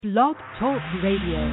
Blog Talk Radio.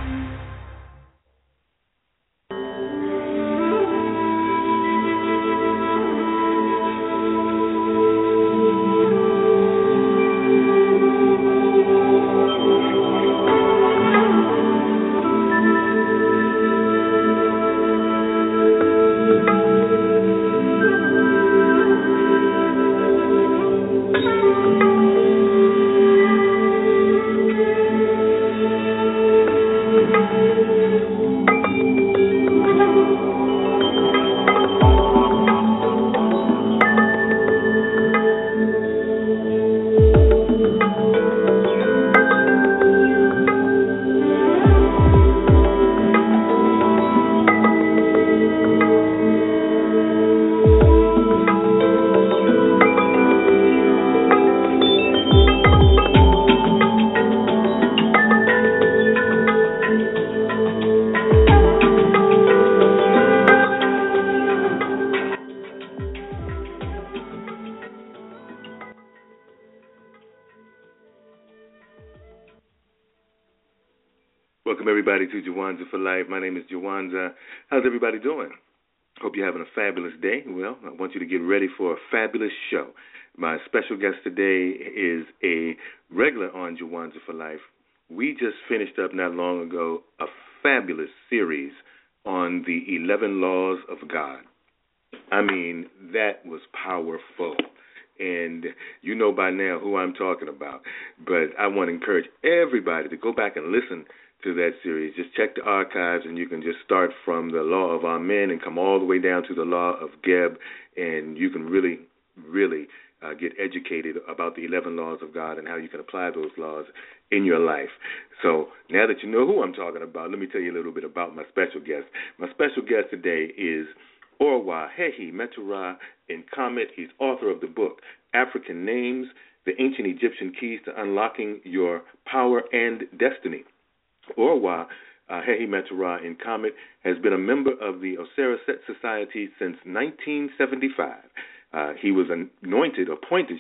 Welcome, everybody, to Jawanza for Life. My name is Jawanza. How's everybody doing? Hope you're having a fabulous day. Well, I want you to get ready for a fabulous show. My special guest today is a regular on Jawanza for Life. We just finished up not long ago a fabulous series on the 11 Laws of God. I mean, that was powerful. And you know by now who I'm talking about. But I want to encourage everybody to go back and listen to that series. Just check the archives, and you can just start from the Law of Amen and come all the way down to the Law of Geb, and you can really get educated about the 11 laws of God and how you can apply those laws in your life. So now that you know who I'm talking about, let me tell you a little bit about my special guest. My special guest today is Orwa Hehi Meturah Inkamet. He's author of the book, African Names, The Ancient Egyptian Keys to Unlocking Your Power and Destiny. Orwa Hehi Meturah Inkamet has been a member of the Osiris Set Society since 1975. He was appointed,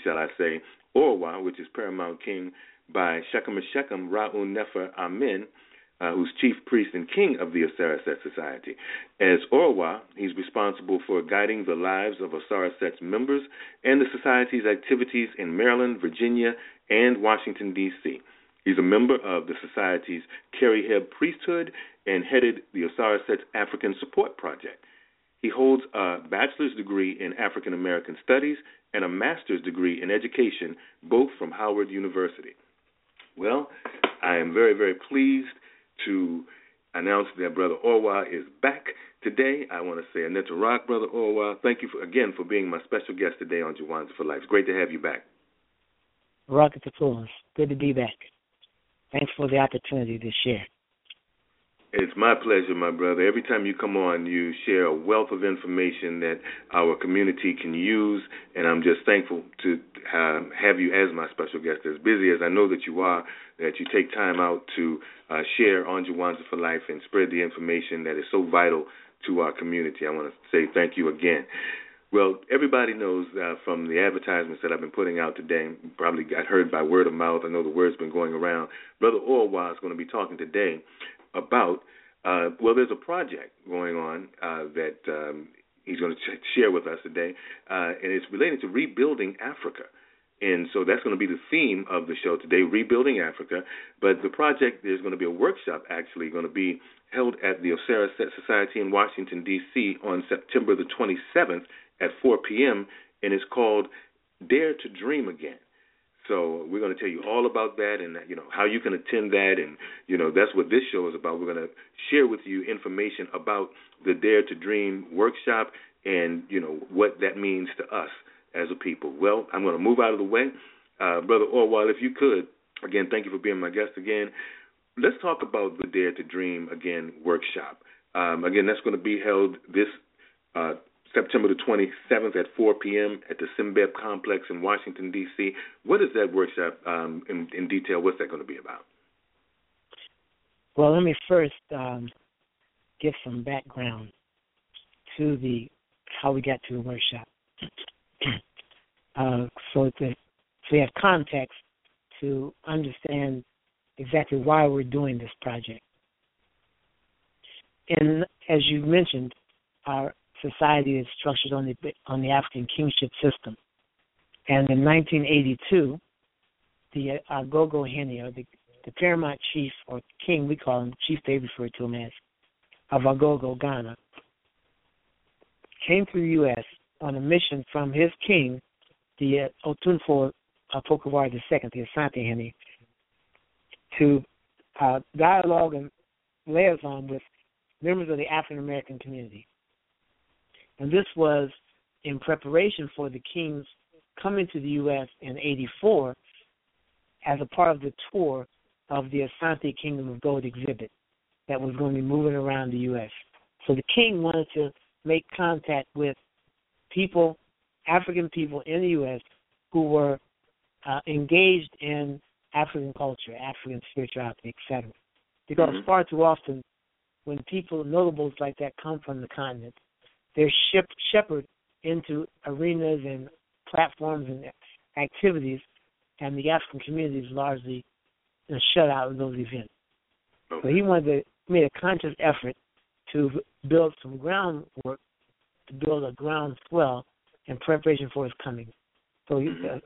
Orwa, which is Paramount King, by Shechem Shechem Ra'un Nefer Amen, who's chief priest and king of the Osiris Set Society. As Orwa, he's responsible for guiding the lives of Osiris Set's members and the Society's activities in Maryland, Virginia, and Washington, D.C. He's a member of the Society's Keri-Heb priesthood and headed the Osiris Set's African Support Project. He holds a bachelor's degree in African American Studies and a master's degree in education, both from Howard University. Well, I am very, very pleased to announce that Brother Orwa is back today. I want to say Aneta Rock, Brother Orwa. Thank you again for being my special guest today on Jawanza for Life. It's great to have you back. Rocket the Florence. Good to be back. Thanks for the opportunity to share. It's my pleasure, my brother. Every time you come on, you share a wealth of information that our community can use, and I'm just thankful to have you as my special guest. As busy as I know that you are, that you take time out to share on Jawanza for Life and spread the information that is so vital to our community. I want to say thank you again. Well, everybody knows from the advertisements that I've been putting out today, probably got heard by word of mouth. I know the word's been going around. Brother Orwa is going to be talking today about, there's a project going on that he's going to share with us today, and it's related to rebuilding Africa. And so that's going to be the theme of the show today, Rebuilding Africa. But the project, there's going to be a workshop actually going to be held at the Osiris Set Society in Washington, D.C. on September the 27th at 4 p.m., and it's called Dare to Dream Again. So we're going to tell you all about that and, how you can attend that. And, that's what this show is about. We're going to share with you information about the Dare to Dream workshop and, what that means to us as a people. Well, I'm going to move out of the way. Brother Orwa, if you could, again, thank you for being my guest again. Let's talk about the Dare to Dream Again workshop. Again, that's going to be held this September the 27th at 4 p.m. at the Simbeb Complex in Washington, D.C. What is that workshop in detail? What's that going to be about? Well, let me first give some background to how we got to the workshop. So we have context to understand exactly why we're doing this project. And as you mentioned, our society is structured on the African kingship system. And in 1982, the Agogo Hene, or the paramount chief or king, we call him, chief they refer to him as, of Agogo, Ghana, came to the U.S. on a mission from his king, the Otunfo Akufo-Addo II, the Asante Hene, to dialogue and liaison with members of the African American community. And this was in preparation for the king's coming to the U.S. in '84 as a part of the tour of the Asante Kingdom of Gold exhibit that was going to be moving around the U.S. So the king wanted to make contact with people, African people in the U.S. who were engaged in African culture, African spirituality, etc. Because far too often, when people, notables like that, come from the continent, they're shepherded into arenas and platforms and activities, and the African community is largely shut out of those events. So he made a conscious effort to build some groundwork, to build a groundswell in preparation for his coming. So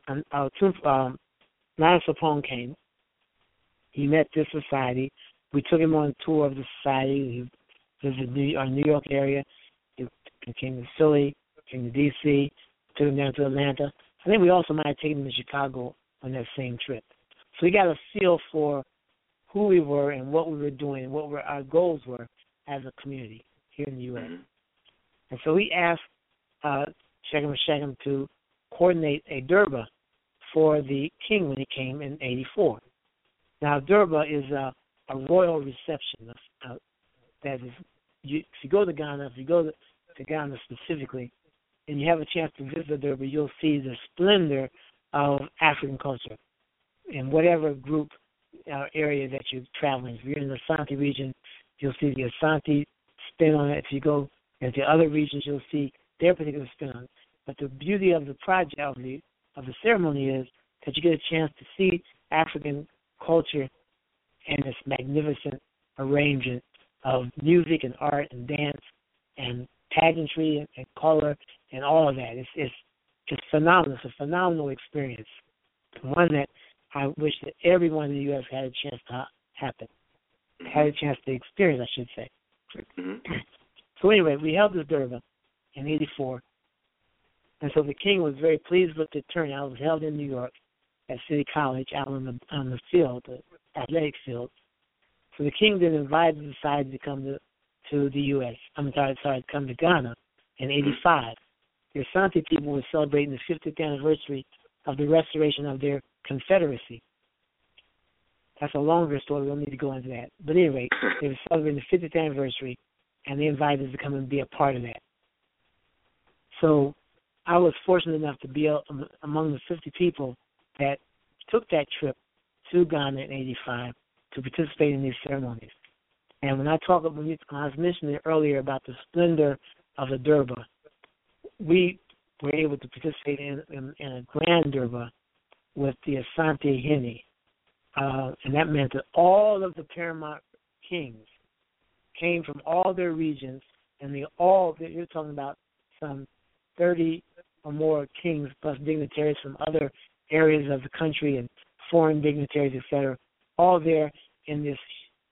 Nana Sapong came. He met this society. We took him on a tour of the society. He visited our New York area. He came to Philly, came to D.C., took him down to Atlanta. I think we also might have taken him to Chicago on that same trip. So we got a feel for who we were and what we were doing and what our goals were as a community here in the U.S. And so we asked Shekem Shekem to coordinate a Durbar for the king when he came in '84. Now, Durbar is a royal reception. That is, if you go to Ghana, if you go to Ghana specifically, and you have a chance to visit Durbar, you'll see the splendor of African culture in whatever group area that you're traveling. If you're in the Asante region, you'll see the Asante spin on it. If you go into other regions, you'll see their particular spin on it. But the beauty of the project, of the ceremony, is that you get a chance to see African culture and this magnificent arrangement of music and art and dance and pageantry and color and all of that. It's phenomenal. It's a phenomenal experience, one that I wish that everyone in the U.S. had a chance to had a chance to experience, I should say. So anyway, we held this Durbar in '84, and so the king was very pleased with the turnout. It was held in New York at City College out on the field, the athletic field. So the king then invited the society to come to the U.S. Come to Ghana in '85. The Asante people were celebrating the 50th anniversary of the restoration of their confederacy. That's a longer story. We don't need to go into that. But anyway, they were celebrating the 50th anniversary, and they invited us to come and be a part of that. So I was fortunate enough to be among the 50 people that took that trip to Ghana in '85 to participate in these ceremonies. And when I was mentioning earlier about the splendor of the Durbar, we were able to participate in a grand Durbar with the Asante Hene. And that meant that all of the paramount kings came from all their regions, and you're talking about some 30 or more kings plus dignitaries from other areas of the country and foreign dignitaries, etc., all there in this.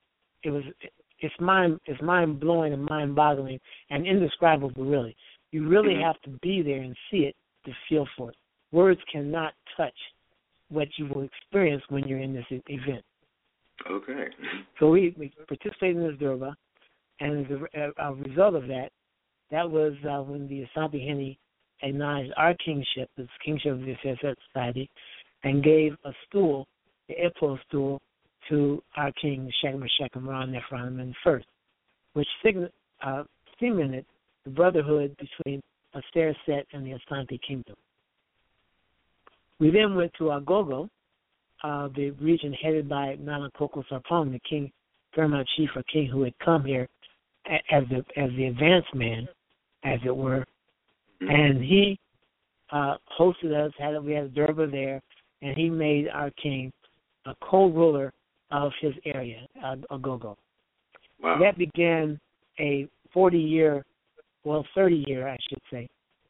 It's mind blowing and mind boggling and indescribable, really. You really have to be there and see it to feel for it. Words cannot touch what you will experience when you're in this event. Okay. So we participated in this Durbar, and as a result of that was when the Asante Hene acknowledged our kingship, the kingship of the Asante Society, and gave a stool, the Ipo stool, to our king, Shekem Shekem Ra-Nefer-Amen I, which cemented the brotherhood between Aster Set and the Asante Kingdom. We then went to Agogo, the region headed by Nana Koko Sarpong, the king, paramount chief or king who had come here as the advanced man, as it were. And he hosted us. We had a Durbar there, and he made our king a co-ruler of his area, Agogo. Wow. That began a 30-year, I should say,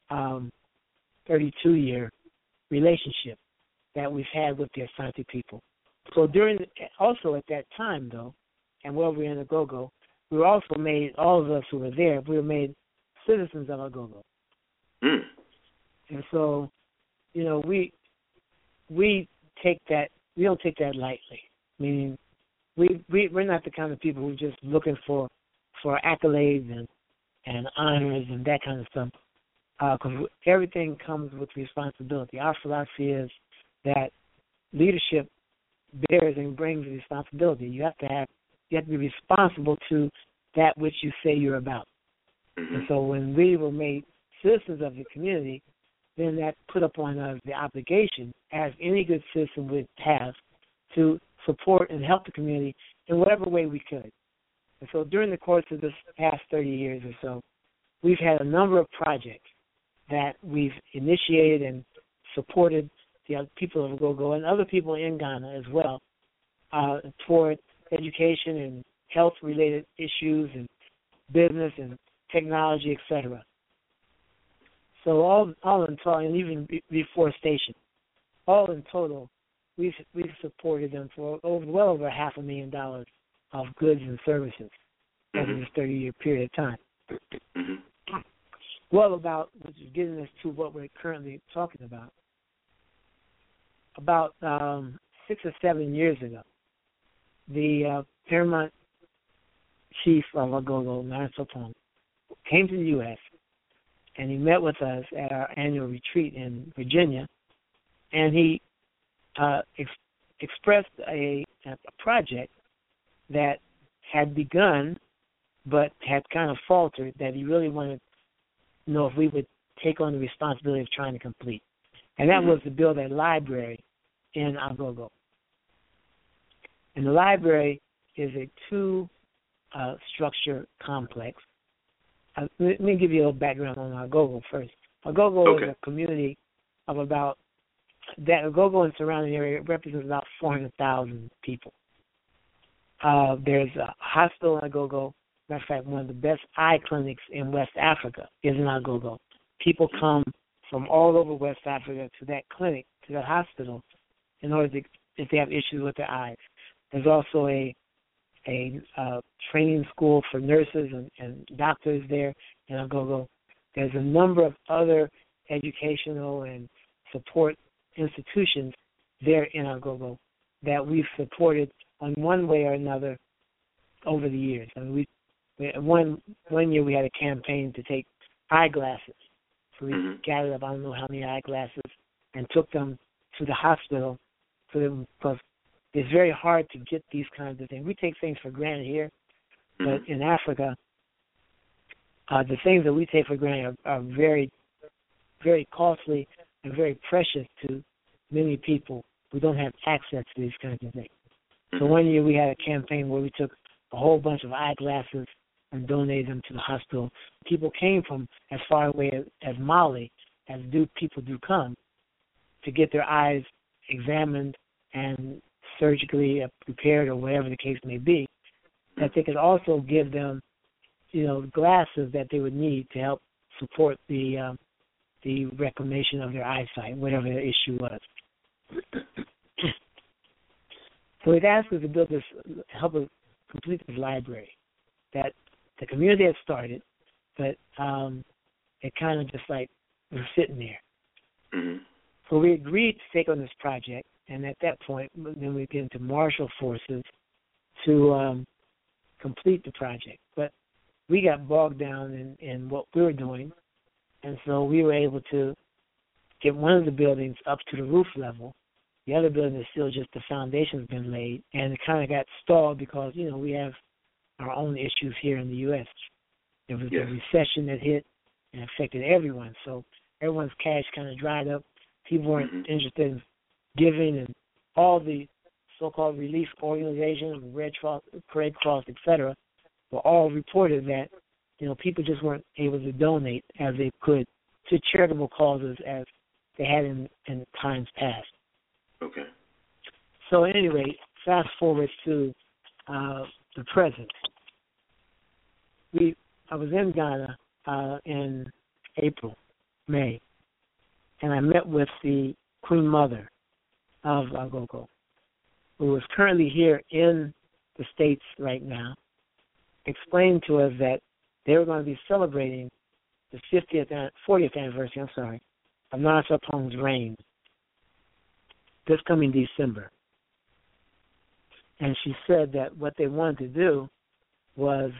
32-year relationship that we've had with the Asante people. So also at that time, though, and while we were in Agogo, we were also made, all of us who were there, we were made citizens of Agogo. Mm. And so, we take that, we don't take that lightly. Meaning, we're not the kind of people who are just looking for accolades and honors and that kind of stuff. Because everything comes with responsibility. Our philosophy is that leadership bears and brings responsibility. You have to be responsible to that which you say you're about. Mm-hmm. And so when we were made citizens of the community, then that put upon us the obligation, as any good citizen would have, to support and help the community in whatever way we could. And so during the course of this past 30 years or so, we've had a number of projects that we've initiated and supported the people of Agogo and other people in Ghana as well toward education and health-related issues and business and technology, etc. So all in total, and even reforestation, all in total, we've supported them for well over $500,000 of goods and services over this 30-year period of time. Mm-hmm. Well, which is getting us to what we're currently talking about. About 6 or 7 years ago, the paramount chief of Agogo, Narsopong, came to the U.S., and he met with us at our annual retreat in Virginia, and he expressed a project that had begun but had kind of faltered, that he really wanted to know if we would take on the responsibility of trying to complete. And that was to build a library in Agogo. And the library is a two-structure complex. Let me give you a little background on Agogo first. Agogo is a community of Agogo and surrounding area represents about 400,000 people. There's a hospital in Agogo. Matter of fact, one of the best eye clinics in West Africa is in Agogo. People come from all over West Africa to that clinic, to that hospital, in order to, if they have issues with their eyes. There's also a training school for nurses and doctors there in Agogo. There's a number of other educational and support institutions there in Agogo that we've supported on one way or another over the years. I mean, one year we had a campaign to take eyeglasses. So we gathered up I don't know how many eyeglasses and took them to the hospital because it's very hard to get these kinds of things. We take things for granted here, but in Africa, the things that we take for granted are very, very costly and very precious to many people who don't have access to these kinds of things. So one year we had a campaign where we took a whole bunch of eyeglasses and donated them to the hospital. People came from as far away as Mali, as people do come, to get their eyes examined and surgically prepared or whatever the case may be, that they could also give them, glasses that they would need to help support the reclamation of their eyesight, whatever the issue was. So it asked us to help us complete this library that the community had started, but it kind of just like was sitting there. So we agreed to take on this project, and at that point, then we get into marshal forces to complete the project. But we got bogged down in what we were doing, and so we were able to get one of the buildings up to the roof level. The other building is still just the foundation's been laid, and it kind of got stalled because, we have our own issues here in the U.S. There was a recession that hit and affected everyone, so everyone's cash kind of dried up. People weren't interested in giving, and all the so-called relief organizations, Red Cross, etc., were all reported that, people just weren't able to donate as they could to charitable causes as they had in times past. Okay. So at any rate, fast forward to the present. I was in Ghana in May, and I met with the Queen Mother of Agogo, who is currently here in the States right now, explained to us that they were going to be celebrating the 40th anniversary, of Nana Sarpong's reign this coming December. And she said that what they wanted to do was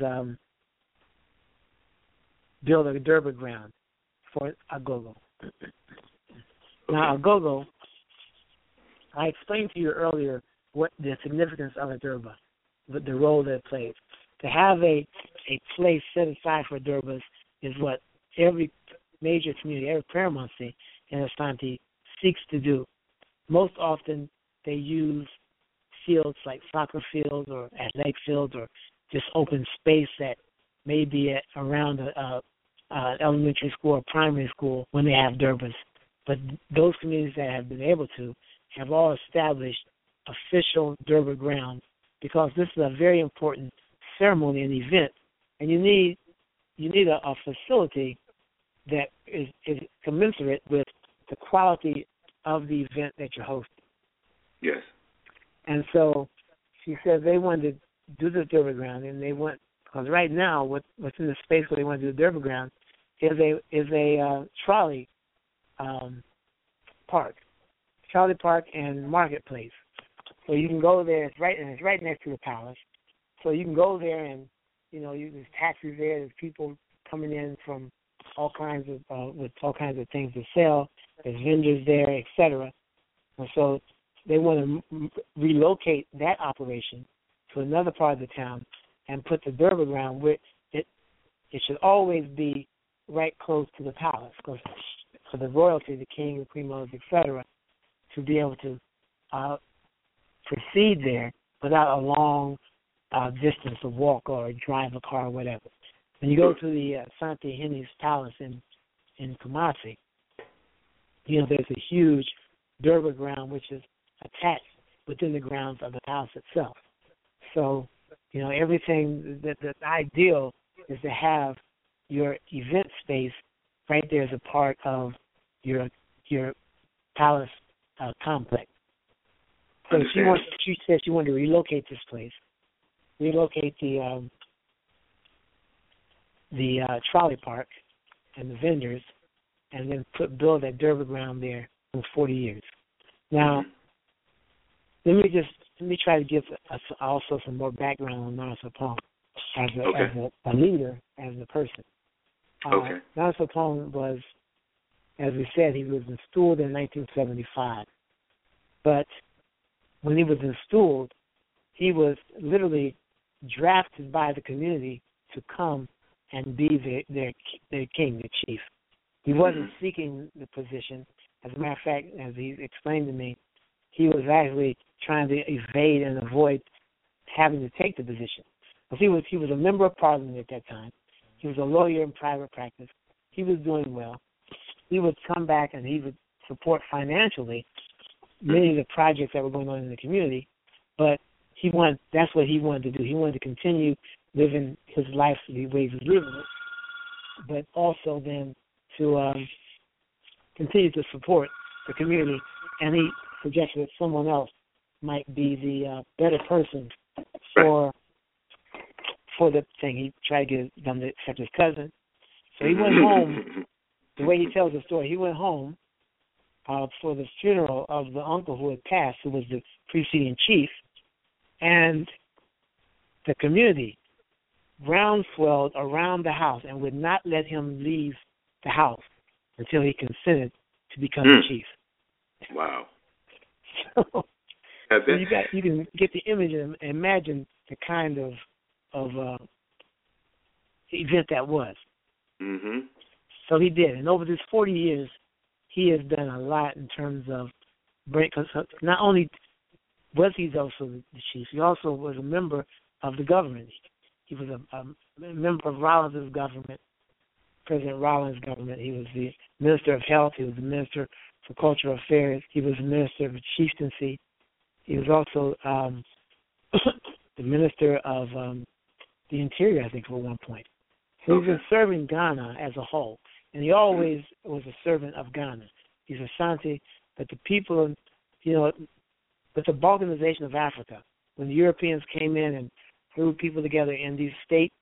build a Durbar ground for Agogo. Now, Agogo, I explained to you earlier what the significance of a Durbar, the role that it plays. To have a place set aside for Durbars is what every major community, every paramountcy in Asante seeks to do. Most often, they use fields like soccer fields or athletic fields or just open space that may be around an elementary school or primary school when they have Durbars. But those communities that have been able to have all established official Durbar grounds, because this is a very important ceremony and event, and you need a facility that is commensurate with the quality of the event that you're hosting. Yes. And so she said they wanted to do the Durbar ground, and they want, because right now what's in the space where they want to do the Durbar ground is a trolley park and marketplace. So you can go there. It's right next to the palace. So you can go there, and there's taxis there. There's people coming in from all kinds of with all kinds of things to sell. There's vendors there, etc. And so they want to relocate that operation to another part of the town and put the Durbar ground where it should always be right close to the palace, because for the royalty, the king, the queen mothers, etc., to be able to proceed there without a long distance to walk or drive a car or whatever. When you go to the Asante Henny's Palace in Kumasi, there's a huge Durbar ground which is attached within the grounds of the palace itself. So, everything, the ideal is to have your event space right there as a part of your palace complex. So she said she wanted to relocate this place, relocate the trolley park and the vendors, and then build that Durbar ground there for 40 years. Now, let me try to give us also some more background on Nana Sarpong as a leader, as a person. Nana Sarpong was, as we said, he was installed in 1975. But when he was installed, he was literally drafted by the community to come and be their king, their chief. He wasn't seeking the position. As a matter of fact, as he explained to me, he was actually trying to evade and avoid having to take the position. Because he was a member of parliament at that time. He was a lawyer in private practice. He was doing well. He would come back and he would support financially many of the projects that were going on in the community, but that's what he wanted to do. He wanted to continue living his life the way he was living it, but also then to continue to support the community, and he suggested that someone else might be the better person for the thing. He tried to get them to accept his cousin. So he went home, the way he tells the story, he went home for the funeral of the uncle who had passed, who was the preceding chief, and the community groundswelled around the house and would not let him leave the house until he consented to become the chief. Wow. So you can get the image and imagine the kind of event that was. Mm-hmm. So he did. And over these 40 years, he has done a lot in terms of because not only was he also the chief, he also was a member of the government. He was a member of Rollins' government, President Rollins' government. He was the Minister of Health. He was the Minister for Cultural Affairs. He was the Minister of Chieftaincy. He was also the Minister of the Interior, I think, at one point. So he's been serving Ghana as a whole, and he always was a servant of Ghana. He's Asante, but the people, with the balkanization of Africa, when the Europeans came in and threw people together in these states,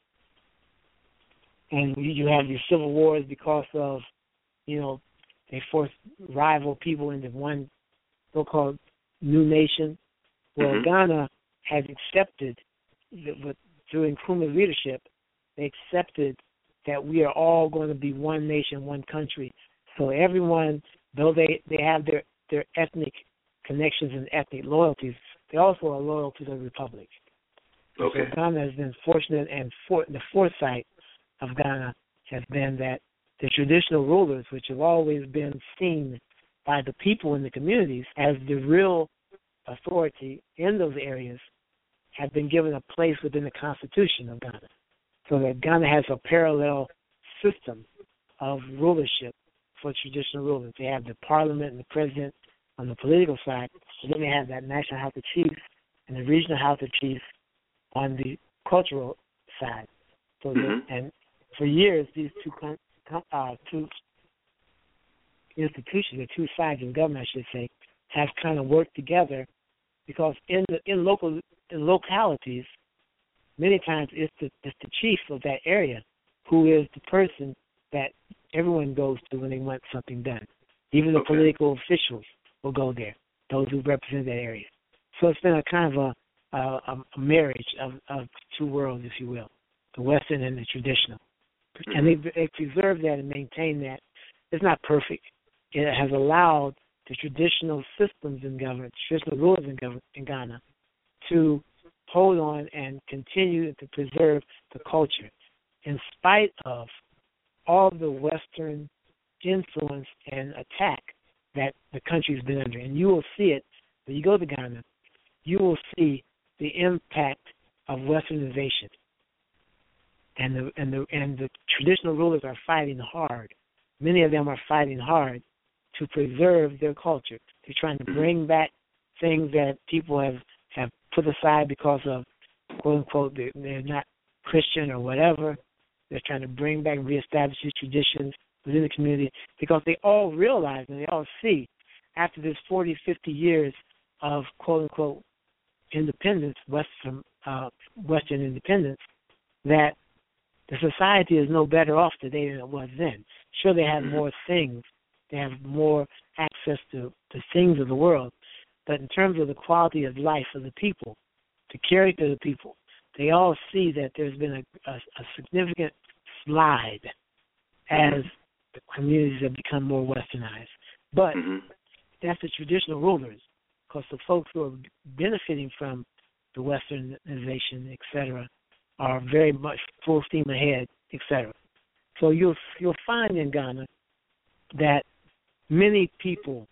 and you have these civil wars because of, they forced rival people into one so-called new nation. Well, Ghana has accepted, through Nkrumah's leadership, they accepted that we are all going to be one nation, one country. So everyone, though they have their ethnic connections and ethnic loyalties, they also are loyal to the republic. Okay. So Ghana has been fortunate, and the foresight of Ghana has been that the traditional rulers, which have always been seen by the people in the communities as the real authority in those areas, have been given a place within the Constitution of Ghana. So that Ghana has a parallel system of rulership for traditional rulers. They have the parliament and the president on the political side, and then they have that national house of chiefs and the regional house of chiefs on the cultural side. So and for years, these two institutions, or two sides of government, I should say, have kind of worked together, because in localities, many times it's the chief of that area who is the person that everyone goes to when they want something done. Even the political officials will go there, those who represent that area. So it's been a kind of a marriage of two worlds, if you will, the Western and the traditional. And they preserve that and maintain that. It's not perfect. It has allowed the traditional systems in government, traditional rulers in Ghana, to hold on and continue to preserve the culture in spite of all the Western influence and attack that the country's been under. And you will see it when you go to Ghana. You will see the impact of Westernization, and the traditional rulers are fighting hard. Many of them are fighting hard to preserve their culture. They're trying to bring back things that people have put aside because of, quote unquote, they're not Christian or whatever. They're trying to bring back and reestablish these traditions within the community, because they all realize and they all see, after this 40, 50 years of, quote unquote, independence, Western independence, that the society is no better off today than it was then. Sure, they have more things. They have more access to the things of the world. But in terms of the quality of life of the people, the character of the people, they all see that there's been a significant slide as the communities have become more westernized. But that's the traditional rulers, because the folks who are benefiting from the westernization, et cetera, are very much full steam ahead, et cetera. So you'll find in Ghana that many people,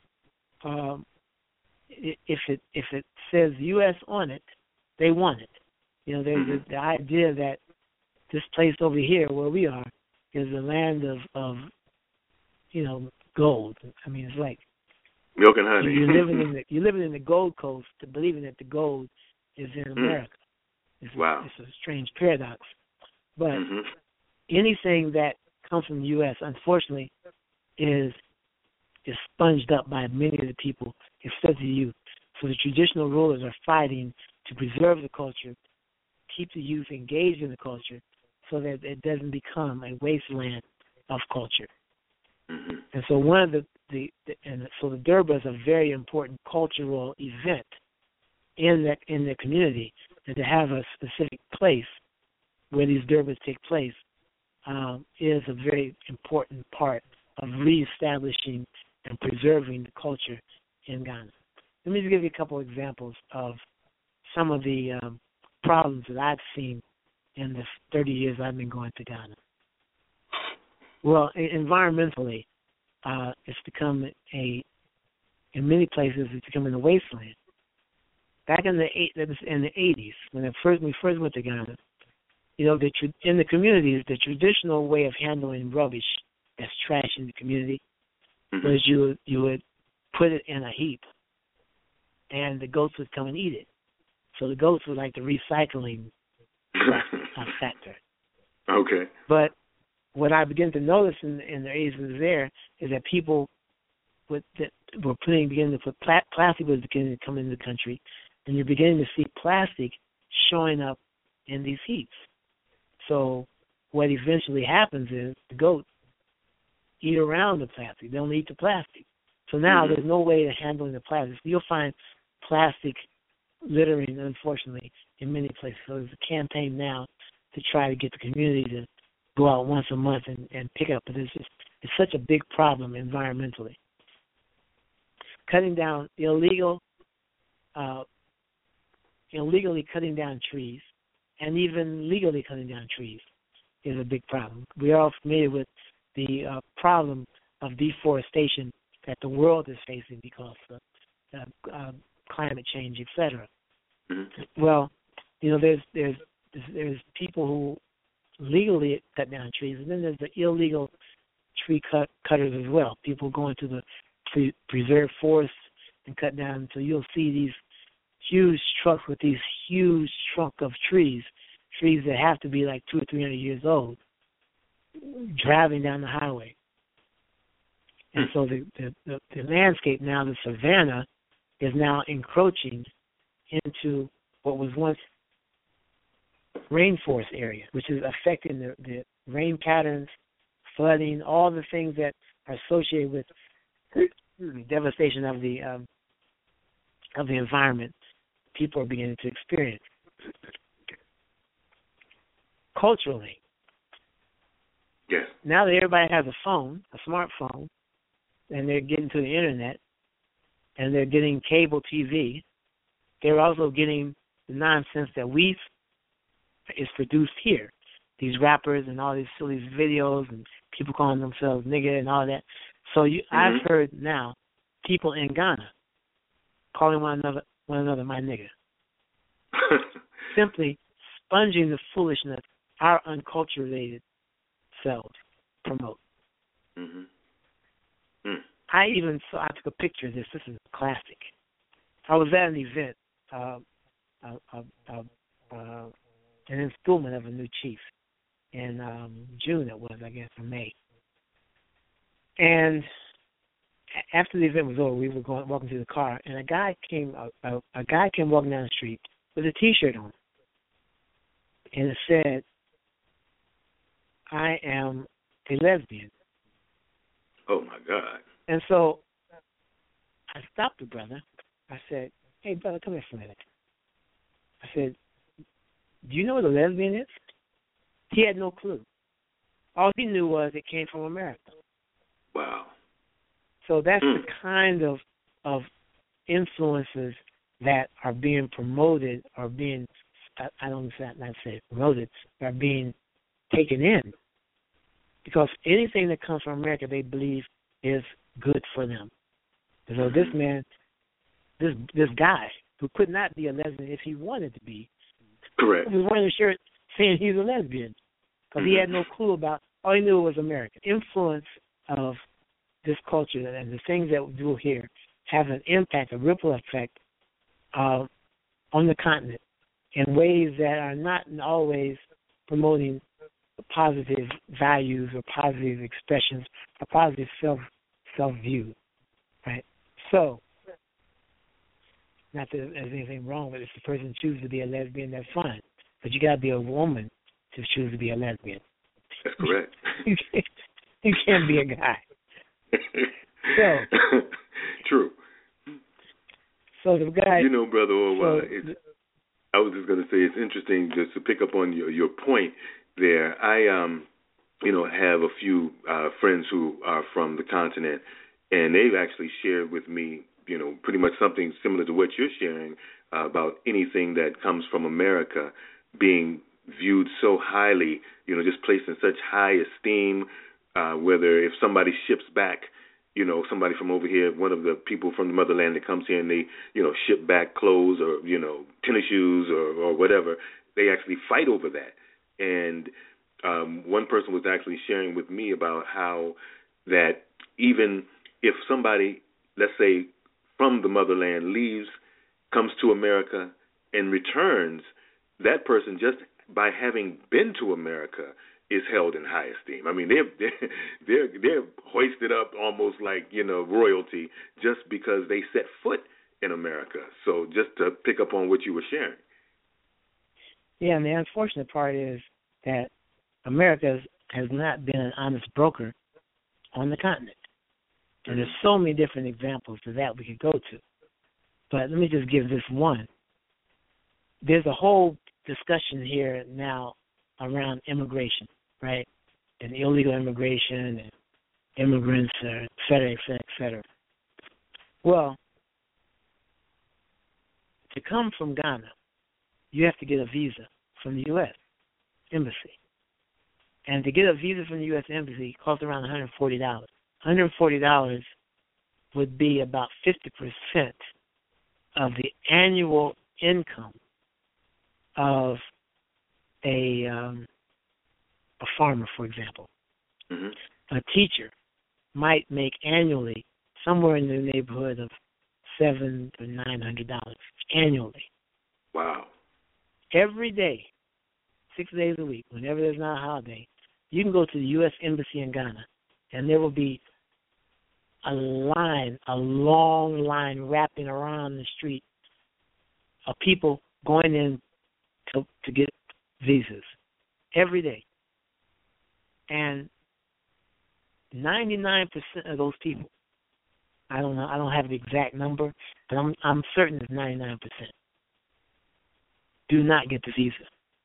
if it says U.S. on it, they want it. There's the idea that this place over here where we are is a land of gold. I mean, it's like milk and honey. You're living in the Gold Coast to believing that the gold is in America. It's a strange paradox. But anything that comes from the U.S., unfortunately, is sponged up by many of the people, except the youth. So the traditional rulers are fighting to preserve the culture, keep the youth engaged in the culture, so that it doesn't become a wasteland of culture. And so the Durbar is a very important cultural event in the community, and to have a specific place where these Durbars take place is a very important part of reestablishing and preserving the culture in Ghana. Let me just give you a couple examples of some of the problems that I've seen in the 30 years I've been going to Ghana. Well, environmentally, it's become in many places, it's becoming a wasteland. Back in the 80s, when we first went to Ghana, in the communities, the traditional way of handling rubbish that's trash in the community was you would put it in a heap, and the goats would come and eat it. So the goats were like the recycling factor. Okay. But what I began to notice in the areas that was there is that people beginning to put plastic was beginning to come into the country, and you're beginning to see plastic showing up in these heaps. So what eventually happens is the goats eat around the plastic. They don't eat the plastic. So now there's no way of handling the plastic. So you'll find plastic littering, unfortunately, in many places. So there's a campaign now to try to get the community to go out once a month and pick up. But it's such a big problem environmentally. Cutting down illegally cutting down trees, and even legally cutting down trees is a big problem. We are all familiar with the problem of deforestation that the world is facing because of climate change, etc. Mm-hmm. Well, there's people who legally cut down trees, and then there's the illegal tree cutters as well. People going to the preserved forests and cut down. So you'll see these huge trucks with these huge trunk of trees that have to be like 200 or 300 years old, driving down the highway. And so the landscape now, the savanna, is now encroaching into what was once rainforest area, which is affecting the rain patterns, flooding, all the things that are associated with devastation of the environment. People are beginning to experience. Culturally, yes. Now that everybody has a smartphone, and they're getting to the internet, and they're getting cable TV, they're also getting the nonsense that is produced here. These rappers and all these silly videos and people calling themselves nigga and all that. So I've heard now people in Ghana calling one another my nigga. Simply sponging the foolishness our unculturated selves promote. I took a picture of this. This is classic. I was at an event, an installment of a new chief in June, it was, I guess, or May. And after the event was over, we were walking to the car, and a guy came walking down the street with a T-shirt on, and it said, "I am a lesbian." Oh my God! And so I stopped the brother. I said, "Hey, brother, come here for a minute." I said, "Do you know what a lesbian is?" He had no clue. All he knew was it came from America. Wow. So that's the kind of influences that are being promoted or being, I don't say promoted, are being taken in. Because anything that comes from America, they believe is good for them. So this man, this guy, who could not be a lesbian if he wanted to be, correct, he was wearing a shirt saying he's a lesbian. Because he had no clue about, all he knew was America. Influence of this culture and the things that we do here have an impact, a ripple effect on the continent in ways that are not always promoting positive values or positive expressions or positive self-view, right? So, not that there's anything wrong with it. If the person chooses to be a lesbian, that's fine. But you got to be a woman to choose to be a lesbian. That's correct. You can't be a guy. So true. So the guy, Brother Orwell, I was just going to say it's interesting just to pick up on your point there. I have a few friends who are from the continent, and they've actually shared with me, pretty much something similar to what you're sharing about anything that comes from America being viewed so highly, just placed in such high esteem, whether if somebody ships back, somebody from over here, one of the people from the motherland that comes here and they, ship back clothes or, tennis shoes or whatever, they actually fight over that. And one person was actually sharing with me about how that even if somebody, let's say, from the motherland leaves, comes to America in returns, that person, just by having been to America, is held in high esteem. I mean, they're hoisted up almost like, royalty, just because they set foot in America. So just to pick up on what you were sharing. Yeah, and the unfortunate part is that America has not been an honest broker on the continent. And there's so many different examples of that we could go to. But let me just give this one. There's a whole discussion here now around immigration, right? And illegal immigration and immigrants, et cetera, et cetera, et cetera. Well, to come from Ghana, you have to get a visa from the U.S. Embassy. And to get a visa from the U.S. Embassy costs around $140. $140 would be about 50% of the annual income of a farmer, for example. Mm-hmm. A teacher might make annually somewhere in the neighborhood of $700 to $900 annually. Wow. Every day, 6 days a week, whenever there's not a holiday, you can go to the U.S. Embassy in Ghana, and there will be a long line wrapping around the street of people going in to get visas every day. And 99% of those people, I don't know, I don't have the exact number, but I'm certain it's 99%, do not get the visa.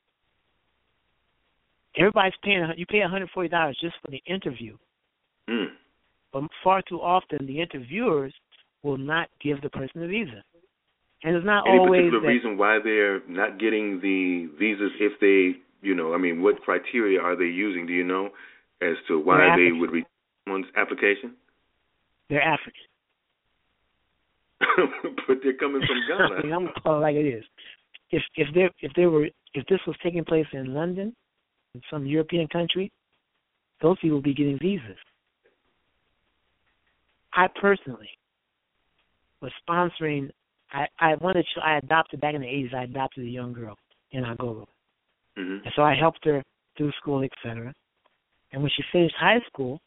Everybody's paying, you pay $140 just for the interview. Mm. But far too often, the interviewers will not give the person a visa. And it's not Any always particular reason why they're not getting the visas if they, what criteria are they using, do you know, as to why they would read someone's application? They're African. But they're coming from Ghana. I mean, I'm going to call it like it is. If this was taking place in London, in some European country, those people would be getting visas. I personally was sponsoring. I adopted back in the 80s. I adopted a young girl in Agogo, and so I helped her through school, etc. And when she finished high school,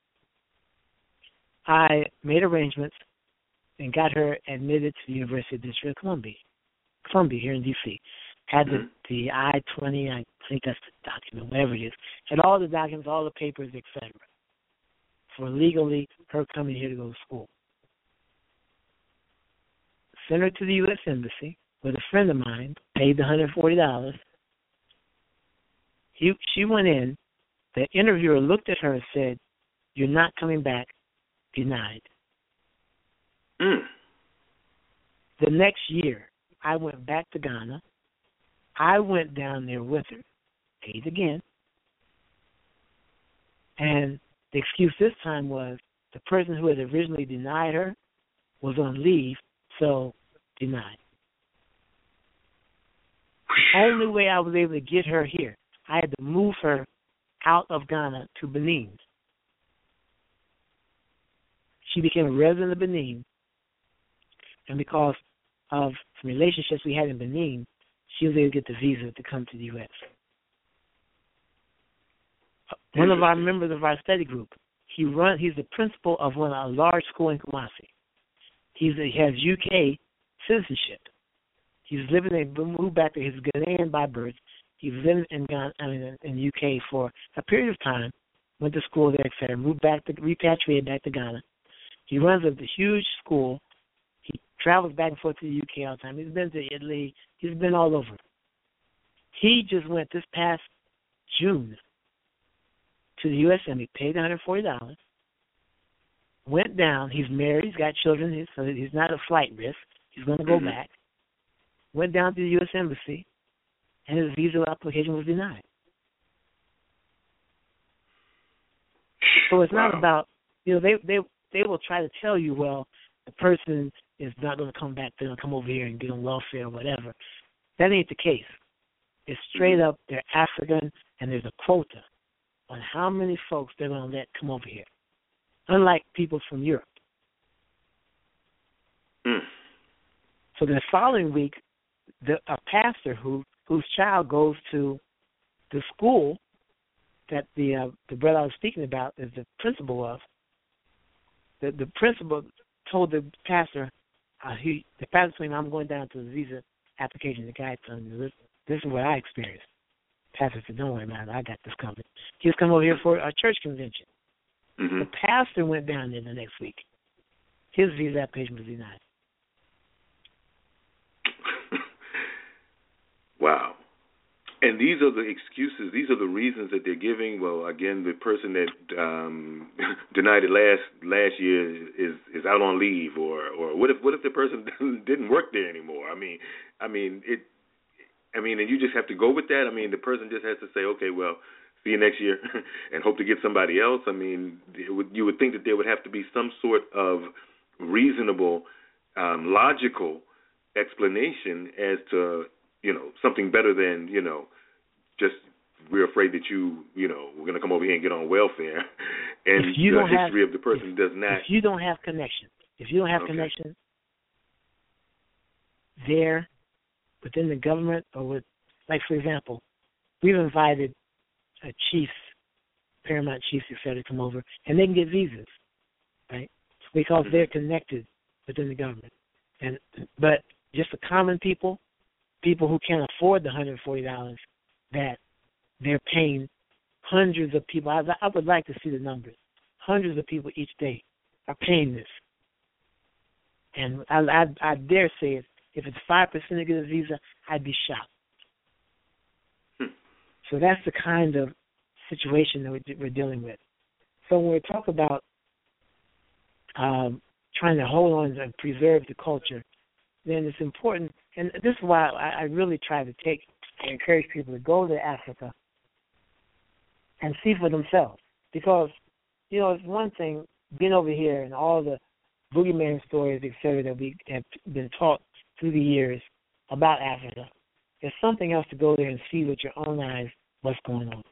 I made arrangements and got her admitted to the University of District of Columbia here in D.C. Had the I-20, I think that's the document, whatever it is. Had all the documents, all the papers, etc. for legally her coming here to go to school. Sent her to the U.S. Embassy with a friend of mine, paid the $140. She went in. The interviewer looked at her and said, "You're not coming back, denied." Mm. The next year, I went back to Ghana. I went down there with her, paid again. And the excuse this time was the person who had originally denied her was on leave, so denied. The only way I was able to get her here, I had to move her out of Ghana to Benin. She became a resident of Benin, and because of some relationships we had in Benin, she was able to get the visa to come to the U.S. One of our members of our study group, he's the principal of a large school in Kumasi. He has UK citizenship. He's living moved back there. He's Ghanaian by birth. He was living in UK for a period of time, went to school there, etc. Repatriated back to Ghana. He runs a huge school. He travels back and forth to the UK all the time. He's been to Italy. He's been all over. He just went this past June to the U.S. Embassy, paid $140, went down. He's married. He's got children, so he's not a flight risk. He's going to go back. Went down to the U.S. Embassy, and his visa application was denied. So it's not about, they will try to tell you, well, the person is not going to come back. They're going to come over here and get on welfare or whatever. That ain't the case. It's straight up, they're African, and there's a quota on how many folks they're going to let come over here, unlike people from Europe. So the following week, a pastor whose child goes to the school that the brother I was speaking about is the principal of. The principal told the pastor, the pastor told him, I'm going down to the visa application. The guy told me, this is what I experienced. Pastor said, don't worry, man, I got this covered. He was coming over here for a church convention. Mm-hmm. The pastor went down there the next week. His visa application was denied. Wow. And these are the excuses, these are the reasons that they're giving. Well, again, the person that denied it last year is out on leave, or what if the person didn't work there anymore? I mean, and you just have to go with that. I mean, the person just has to say, okay, well, see you next year, and hope to get somebody else. I mean, you would think that there would have to be some sort of reasonable, logical explanation as to, something better than, just we're afraid that we're going to come over here and get on welfare. And the history of the person does not. If you don't have connection, connection there within the government or with, like, for example, we've invited chiefs, paramount chiefs, etc., to come over, and they can get visas, right? Because they're connected within the government. But just the common people who can't afford the $140, that they're paying hundreds of people. I would like to see the numbers. Hundreds of people each day are paying this. And I dare say it. If it's 5% to get a visa, I'd be shocked. So that's the kind of situation that we're dealing with. So when we talk about trying to hold on and preserve the culture, then it's important. And this is why I really try to encourage people to go to Africa and see for themselves. Because, it's one thing being over here and all the boogeyman stories, et cetera, that we have been taught through the years about Africa. There's something else to go there and see with your own eyes what's going on.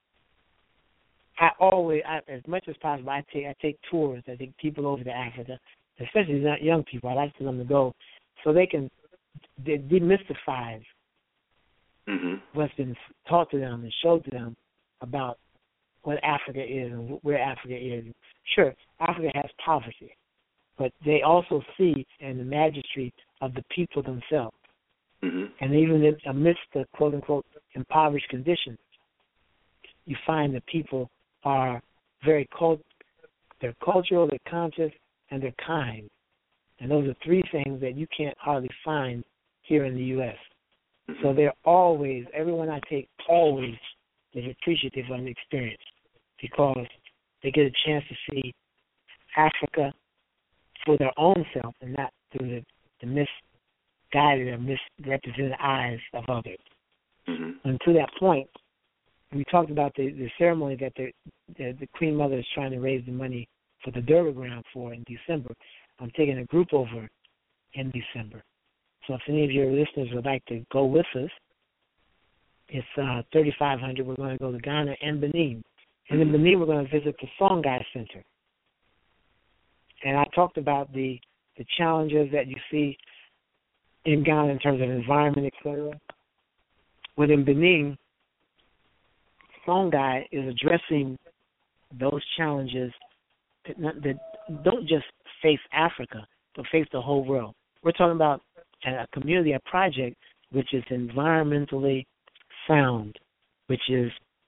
As much as possible, I take tours. I take people over to Africa, especially not young people. I like for them to go so they can demystify what's been taught to them and showed to them about what Africa is and where Africa is. Sure, Africa has poverty, but they also see in the majesty of the people themselves. And even amidst the quote-unquote impoverished conditions, you find that people are they're cultural, they're conscious, and they're kind. And those are three things that you can't hardly find here in the U.S. So they're always, everyone I take always is appreciative of the experience because they get a chance to see Africa for their own self and not through the misguided or misrepresented eyes of others. And to that point, we talked about the ceremony that the Queen Mother is trying to raise the money for the Durban Ground for in December. I'm taking a group over in December. So if any of your listeners would like to go with us, it's $3,500. We're going to go to Ghana and Benin. And in Benin, we're going to visit the Songhai Center. And I talked about the challenges that you see in Ghana in terms of environment, et cetera. Within Benin, Songhai is addressing those challenges that don't just face Africa, but face the whole world. We're talking about a community, a project, which is environmentally sound, which is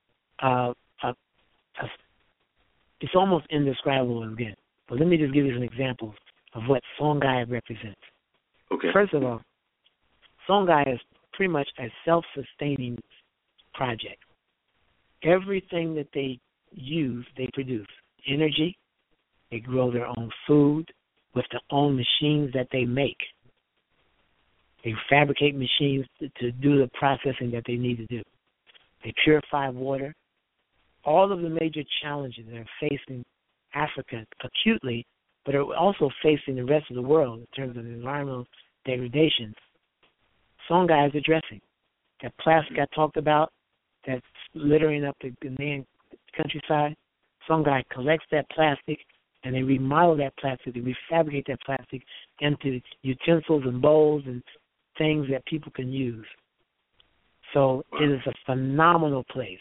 it's almost indescribable again. But let me just give you some examples of what Songhai represents. Okay. First of all, Songhai is pretty much a self-sustaining project. Everything that they use, they produce. Energy, they grow their own food with their own machines that they make. They fabricate machines to do the processing that they need to do. They purify water. All of the major challenges that are facing Africa acutely, but are also facing the rest of the world in terms of environmental degradation, Songhai is addressing. That plastic I talked about that's littering up the Ghanaian countryside, Songhai collects that plastic and they remodel that plastic, they refabricate that plastic into utensils and bowls and things that people can use. So it is a phenomenal place.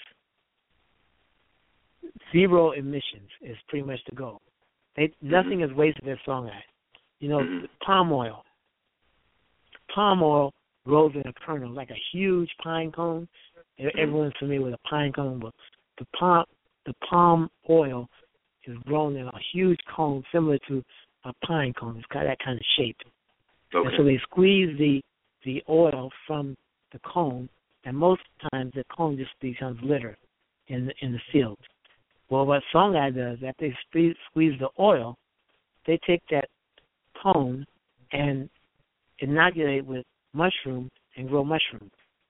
Zero emissions is pretty much the goal. Nothing is wasted at Songhai. You know, palm oil. Palm oil grows in a kernel like a huge pine cone. Everyone's familiar with a pine cone, but the palm oil is grown in a huge cone similar to a pine cone. It's got that kind of shape. Okay. And so they squeeze the oil from the cone, and most times the cone just becomes litter in the field. Well, what Songhai does, after they squeeze the oil, they take that cone and inoculate with mushroom and grow mushrooms.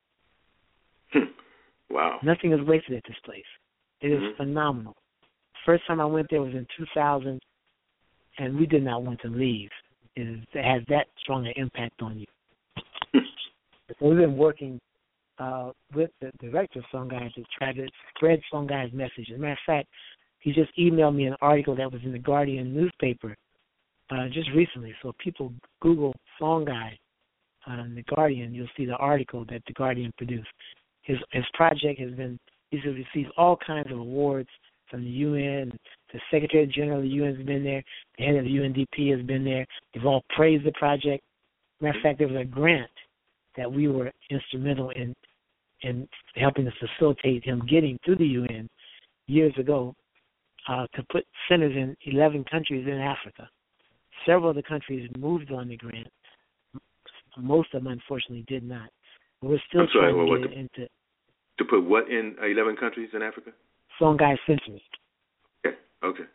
Wow. Nothing is wasted at this place. It is phenomenal. First time I went there was in 2000, and we did not want to leave. It has that strong an impact on you. So we've been working with the director of Songhai to try to spread Songhai's message. As a matter of fact, he just emailed me an article that was in the Guardian newspaper just recently. So if people Google Songhai on the Guardian, you'll see the article that the Guardian produced. His project he's received all kinds of awards from the UN. The Secretary General of the UN has been there. The head of the UNDP has been there. They've all praised the project. Matter of fact, there was a grant that we were instrumental in helping to facilitate him getting through the UN years ago to put centers in 11 countries in Africa. Several of the countries moved on the grant. Most of them, unfortunately, did not. We're still trying to get into... To put what in 11 countries in Africa? Songhai Centers. Okay.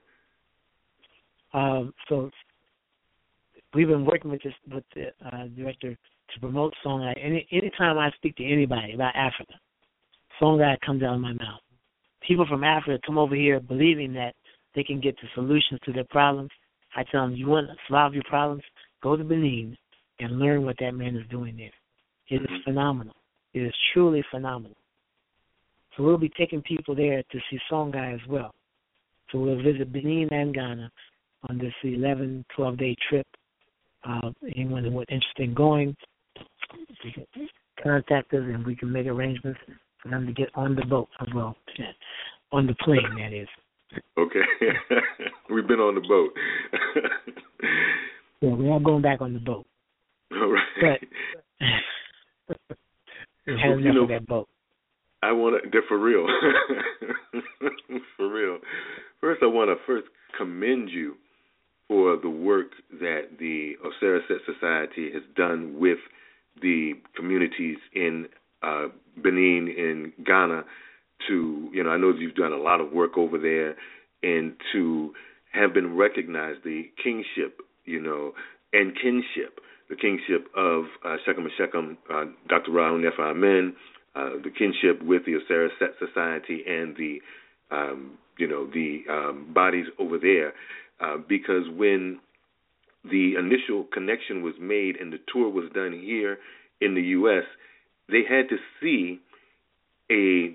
So we've been working with the director to promote Songhai. Anytime I speak to anybody about Africa, Songhai comes out of my mouth. People from Africa come over here believing that they can get the solutions to their problems. I tell them, you want to solve your problems? Go to Benin and learn what that man is doing there. It is phenomenal. It is truly phenomenal. So we'll be taking people there to see Songhai as well. So we'll visit Benin and Ghana on this 11, 12-day trip. Anyone who's interested in going, you can contact us and we can make arrangements for them to get on the boat as well. On the plane, that is. Okay. We've been on the boat. Yeah, we are going back on the boat. All right. But we had enough of that boat. I want to, for real. For real. First, I want to commend you for the work that the Osiris Set Society has done with the communities in Benin and Ghana to, I know that you've done a lot of work over there, and to have been recognized, the kingship, and kinship, the kingship of Shechem Shechem, Dr. Raoul Nefa Amen, the kinship with the Osiris Set Society and the, bodies over there, because when the initial connection was made and the tour was done here in the U.S., they had to see a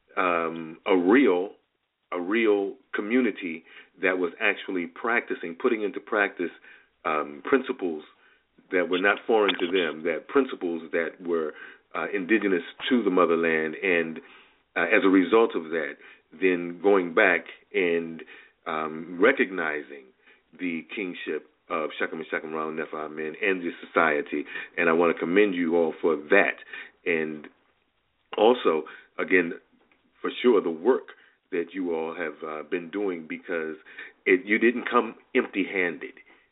real community that was actually putting into practice principles that were not foreign to them, that principles that were indigenous to the motherland, and as a result of that, then going back and recognizing the kingship of Shechem and Shechem Raoul Nefa Amen and the society, and I want to commend you all for that. And also, again, for sure, the work that you all have been doing, because you didn't come empty-handed.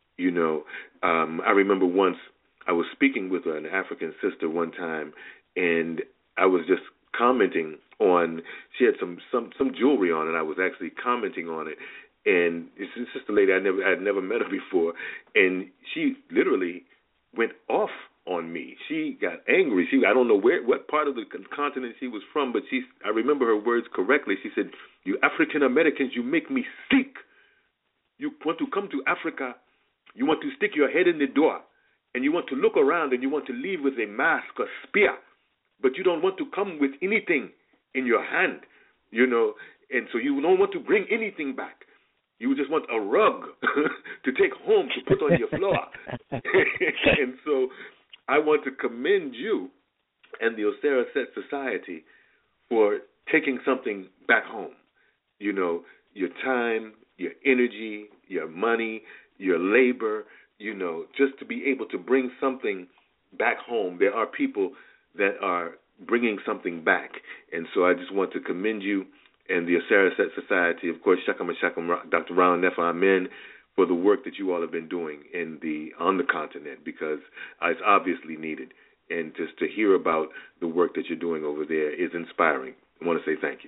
I remember once I was speaking with an African sister one time, and I was just commenting on, she had some jewelry on, and I was actually commenting on it. And it's just a lady I'd never met her before, and she literally went off on me. She got angry. I don't know what part of the continent she was from, but I remember her words correctly. She said, "You African Americans, you make me sick. You want to come to Africa, you want to stick your head in the door, and you want to look around, and you want to leave with a mask or spear, but you don't want to come with anything in your hand, and so you don't want to bring anything back. You just want a rug to take home to put on your floor." And so I want to commend you and the Osera Set Society for taking something back home. You know, your time, your energy, your money, your labor, you know, just to be able to bring something back home. There are people that are bringing something back. And so I just want to commend you and the Osera Set Society, of course, Shakam Dr. Ron Nefa Amen, for the work that you all have been doing on the continent, because it's obviously needed. And just to hear about the work that you're doing over there is inspiring. I want to say thank you.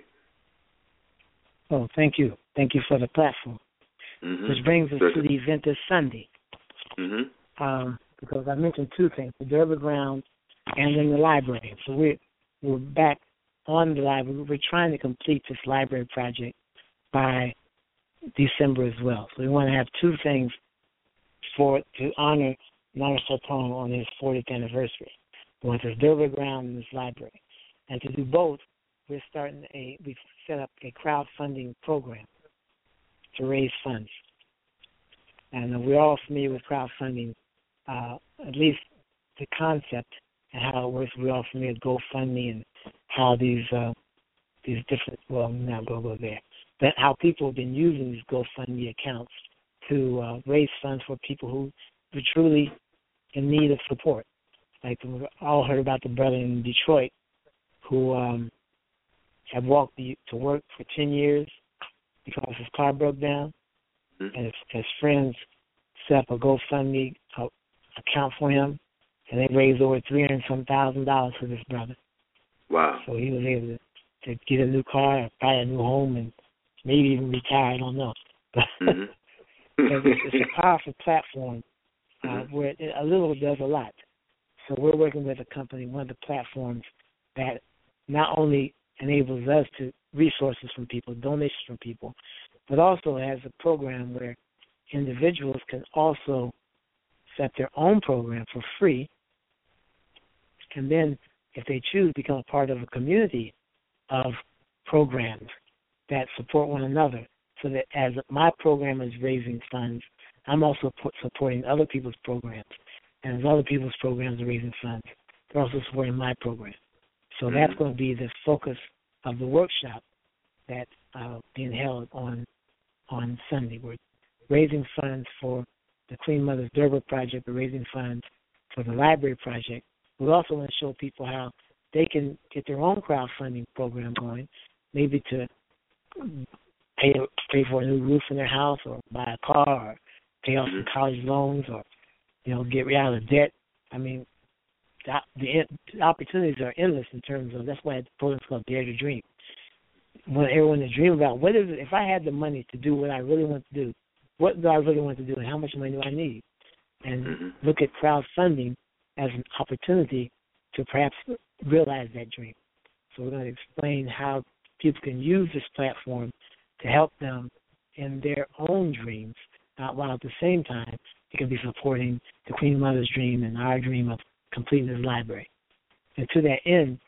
Oh, thank you. Thank you for the platform. Mm-hmm. Which brings us to the event this Sunday. Mm-hmm. Because I mentioned two things, the Derby Ground and then the library. So we're back on the library. We're trying to complete this library project by December as well. So we want to have two things to honor Nana Sarpong on his 40th anniversary. We want this Derby Ground and this library. And to do both, we've set up a crowdfunding program to raise funds. And we're all familiar with crowdfunding, at least the concept and how it works. We're all familiar with GoFundMe and how these different, well, not go there, but how people have been using these GoFundMe accounts to raise funds for people who are truly in need of support. Like we all heard about the brother in Detroit who had walked to work for 10 years because his car broke down, and his friends set up a GoFundMe account for him, and they raised over $300,000 for this brother. Wow! So he was able to get a new car, or buy a new home, and maybe even retire. I don't know, but it's a powerful platform where a little does a lot. So we're working with a company, one of the platforms that not only enables us to resources from people, donations from people, but also has a program where individuals can also set their own program for free, and then, if they choose, become a part of a community of programs that support one another, so that as my program is raising funds, I'm also supporting other people's programs. And as other people's programs are raising funds, they're also supporting my program. So that's going to be the focus of the workshop that's being held on Sunday. We're raising funds for the Clean Mothers Durbar Project. We're raising funds for the library project. We also want to show people how they can get their own crowdfunding program going, maybe to pay for a new roof in their house, or buy a car, or pay off some college loans, or get out of debt. I mean, the opportunities are endless in terms of, that's why the program's called Dare to Dream. I want everyone to dream about, what is it, if I had the money to do what I really want to do, what do I really want to do, and how much money do I need? And look at crowdfunding as an opportunity to perhaps realize that dream. So we're going to explain how people can use this platform to help them in their own dreams, while at the same time it can be supporting the Queen Mother's dream and our dream of completing this library. And to that end,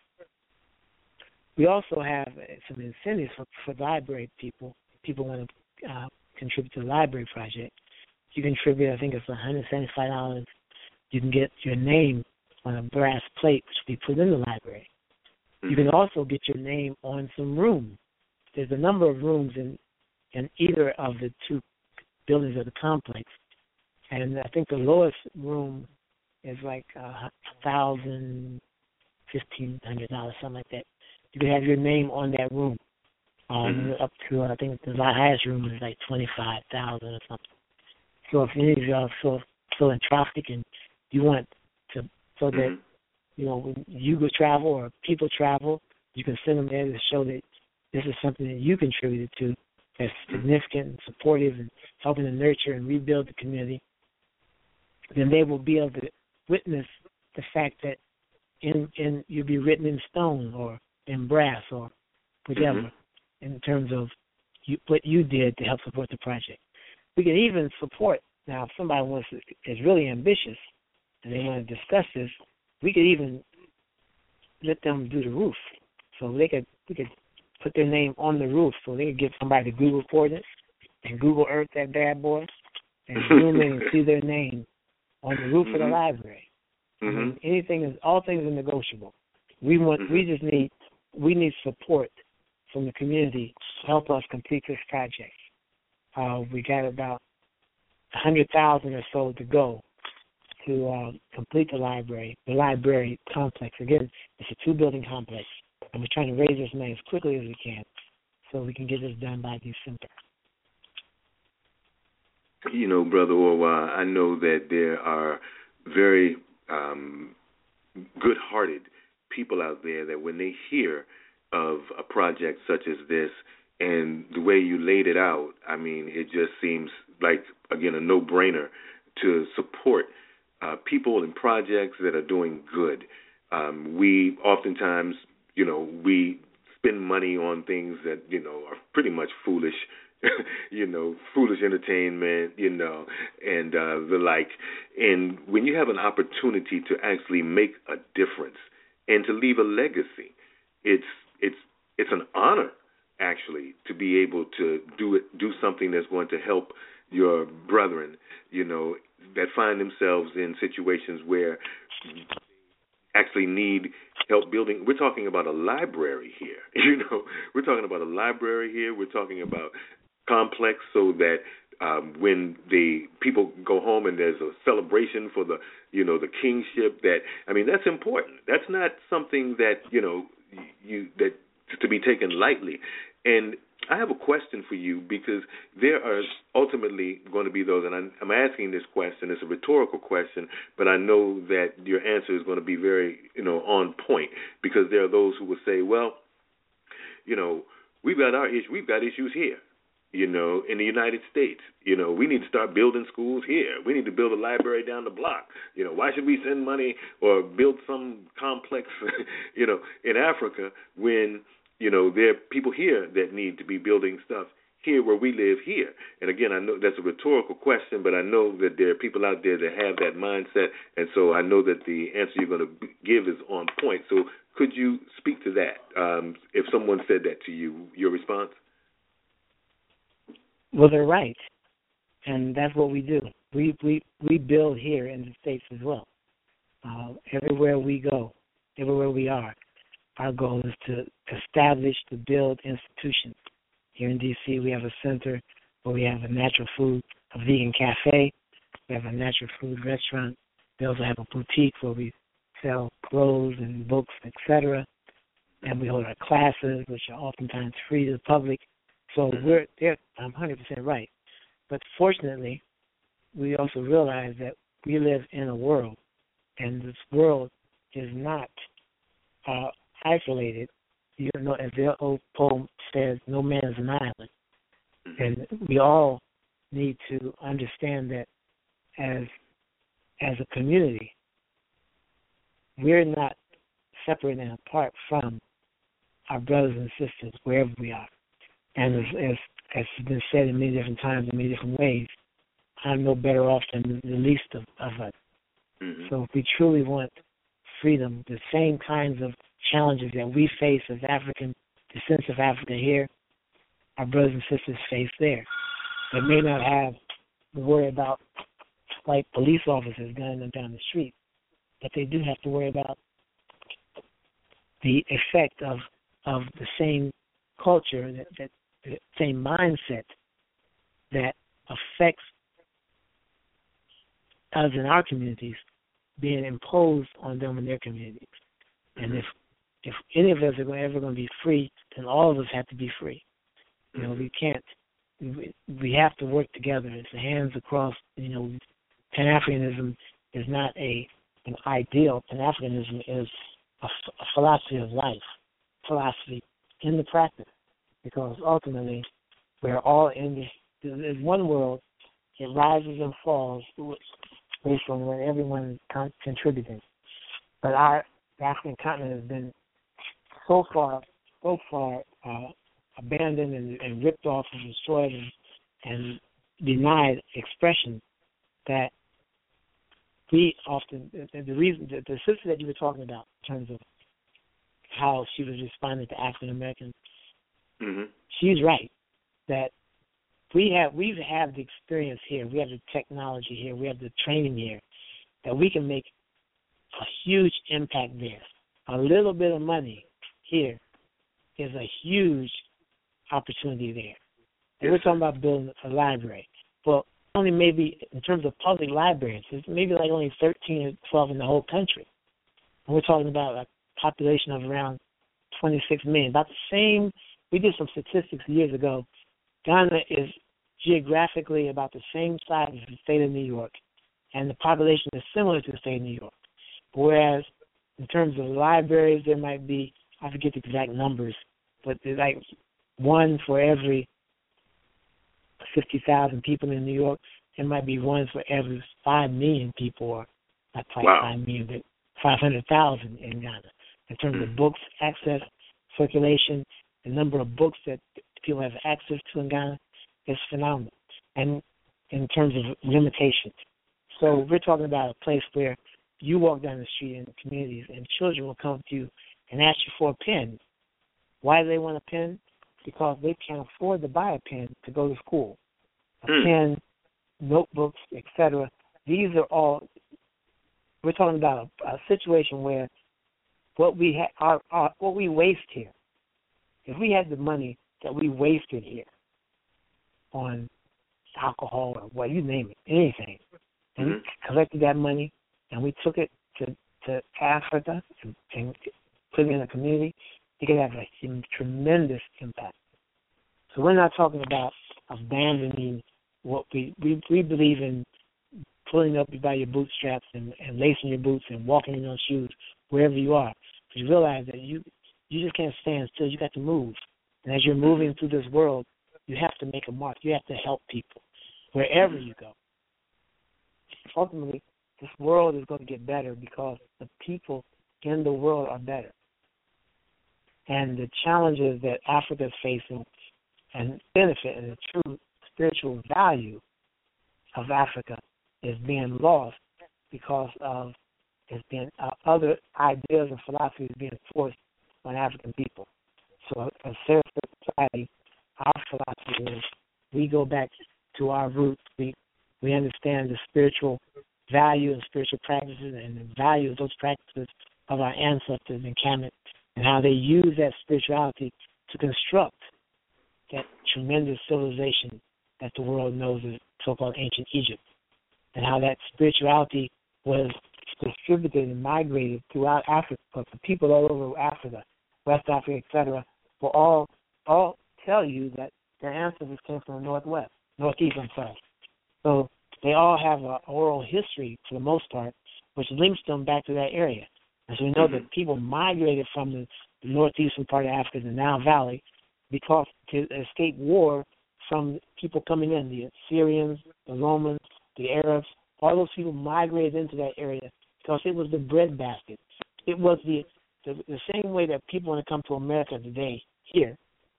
we also have some incentives for library people. People want to contribute to the library project. You contribute, I think it's $175. You can get your name on a brass plate, which will be put in the library. You can also get your name on some room. There's a number of rooms in either of the two buildings of the complex, and I think the lowest room is like $1,000, $1,500, something like that. You can have your name on that room. Up to, I think the highest room is like $25,000 or something. So if any of you are philanthropic and you want to, so that when you go travel or people travel, you can send them there to show that this is something that you contributed to that's significant and supportive and helping to nurture and rebuild the community. Then they will be able to witness the fact that you'll be written in stone or in brass or whatever in terms of what you did to help support the project. We can even support, now if somebody is really ambitious and they want to discuss this, we could even let them do the roof. So we could put their name on the roof, so they could get somebody to Google coordinates and Google Earth that bad boy and zoom in and see their name on the roof of the library. Mm-hmm. I mean, all things are negotiable. We need support from the community to help us complete this project. We got about 100,000 or so to go to complete the library complex. Again, it's a 2-building complex, and we're trying to raise this money as quickly as we can so we can get this done by December. You know, Brother Orwa, I know that there are very good-hearted people out there that when they hear of a project such as this and the way you laid it out, I mean, it just seems like, again, a no-brainer to support people and projects that are doing good. We oftentimes, we spend money on things that, are pretty much foolish, foolish entertainment, and the like. And when you have an opportunity to actually make a difference and to leave a legacy, it's an honor, actually, to be able to do something that's going to help your brethren, that find themselves in situations where actually need help building. We're talking about a library here, We're talking about a library here. We're talking about complex so that when the people go home and there's a celebration for the kingship, that's important. That's not something that, that to be taken lightly. And I have a question for you, because there are ultimately going to be those, and I'm asking this question, it's a rhetorical question, but I know that your answer is going to be very, on point, because there are those who will say, well, we've got issues here, in the United States. We need to start building schools here. We need to build a library down the block. Why should we send money or build some complex, in Africa when there are people here that need to be building stuff here where we live here. And again, I know that's a rhetorical question, but I know that there are people out there that have that mindset, and so I know that the answer you're going to give is on point. So could you speak to that? If someone said that to you, your response? Well, they're right, and that's what we do. We build here in the States as well. Everywhere we go, everywhere we are, our goal is to establish, to build institutions. Here in D.C., we have a center where we have a natural food, a vegan cafe. We have a natural food restaurant. We also have a boutique where we sell clothes and books, etc. And we hold our classes, which are oftentimes free to the public. So I'm 100% right. But fortunately, we also realize that we live in a world, and this world is not isolated. As the old poem says, no man is an island. And we all need to understand that as a community, we're not separate and apart from our brothers and sisters wherever we are. And as has been said in many different times, in many different ways, I'm no better off than the least of us. Mm-hmm. So if we truly want freedom, the same kinds of challenges that we face as African descendants of Africa here, our brothers and sisters face there. They may not have to worry about white police officers gunning them down the street, but they do have to worry about the effect of the same culture, that the same mindset that affects us in our communities being imposed on them in their communities. And if any of us are ever going to be free, then all of us have to be free. We can't. We have to work together. It's the hands across. Pan-Africanism is not an ideal. Pan-Africanism is a philosophy of life, philosophy in the practice, because ultimately we're all in there's one world. It rises and falls based on where everyone is contributing. But the African continent has been so far abandoned and ripped off and destroyed and denied expression that we often, the reason, the sister that you were talking about in terms of how she was responding to African Americans, she's right, that we have the experience here, we have the technology here, we have the training here, that we can make a huge impact there. A little bit of money here is a huge opportunity there. And we're talking about building a library. Well, only maybe in terms of public libraries, it's maybe like only 13 or 12 in the whole country. And we're talking about a population of around 26 million. About the same, we did some statistics years ago. Ghana is geographically about the same size as the state of New York, and the population is similar to the state of New York. Whereas in terms of libraries, there might be, I forget the exact numbers, but there's like one for every 50,000 people in New York. There might be one for every 5 million people, or not quite 5 million, but 500,000 in Ghana. In terms of books, access, circulation, the number of books that people have access to in Ghana is phenomenal. And in terms of limitations. So we're talking about a place where you walk down the street in the communities and children will come to you and ask you for a pen. Why do they want a pen? Because they can't afford to buy a pen to go to school. A pen, notebooks, etc. These are all, we're talking about a situation where what we what we waste here, if we had the money that we wasted here on alcohol or what you name it, anything, and we collected that money and we took it to Africa and put it in a community, it could have a tremendous impact. So we're not talking about abandoning what we believe in, pulling up by your bootstraps and lacing your boots and walking in those shoes wherever you are. Because you realize that you just can't stand still. You got to move. And as you're moving through this world, you have to make a mark. You have to help people wherever you go. Ultimately, this world is going to get better because the people in the world are better. And the challenges that Africa is facing and benefit and the true spiritual value of Africa is being lost because of other ideas and philosophies being forced on African people. So as Sarah society, our philosophy is we go back to our roots. We understand the spiritual value and spiritual practices and the value of those practices of our ancestors in Kemet and how they use that spirituality to construct that tremendous civilization that the world knows as so-called ancient Egypt, and how that spirituality was distributed and migrated throughout Africa. But the people all over Africa, West Africa, etc., will all tell you that their ancestors came from the northeast. So they all have an oral history for the most part, which links them back to that area. And so we know that people migrated from the northeastern part of Africa, the Nile Valley, because to escape war from people coming in, the Assyrians, the Romans, the Arabs, all those people migrated into that area because it was the breadbasket. It was the same way that people want to come to America today here.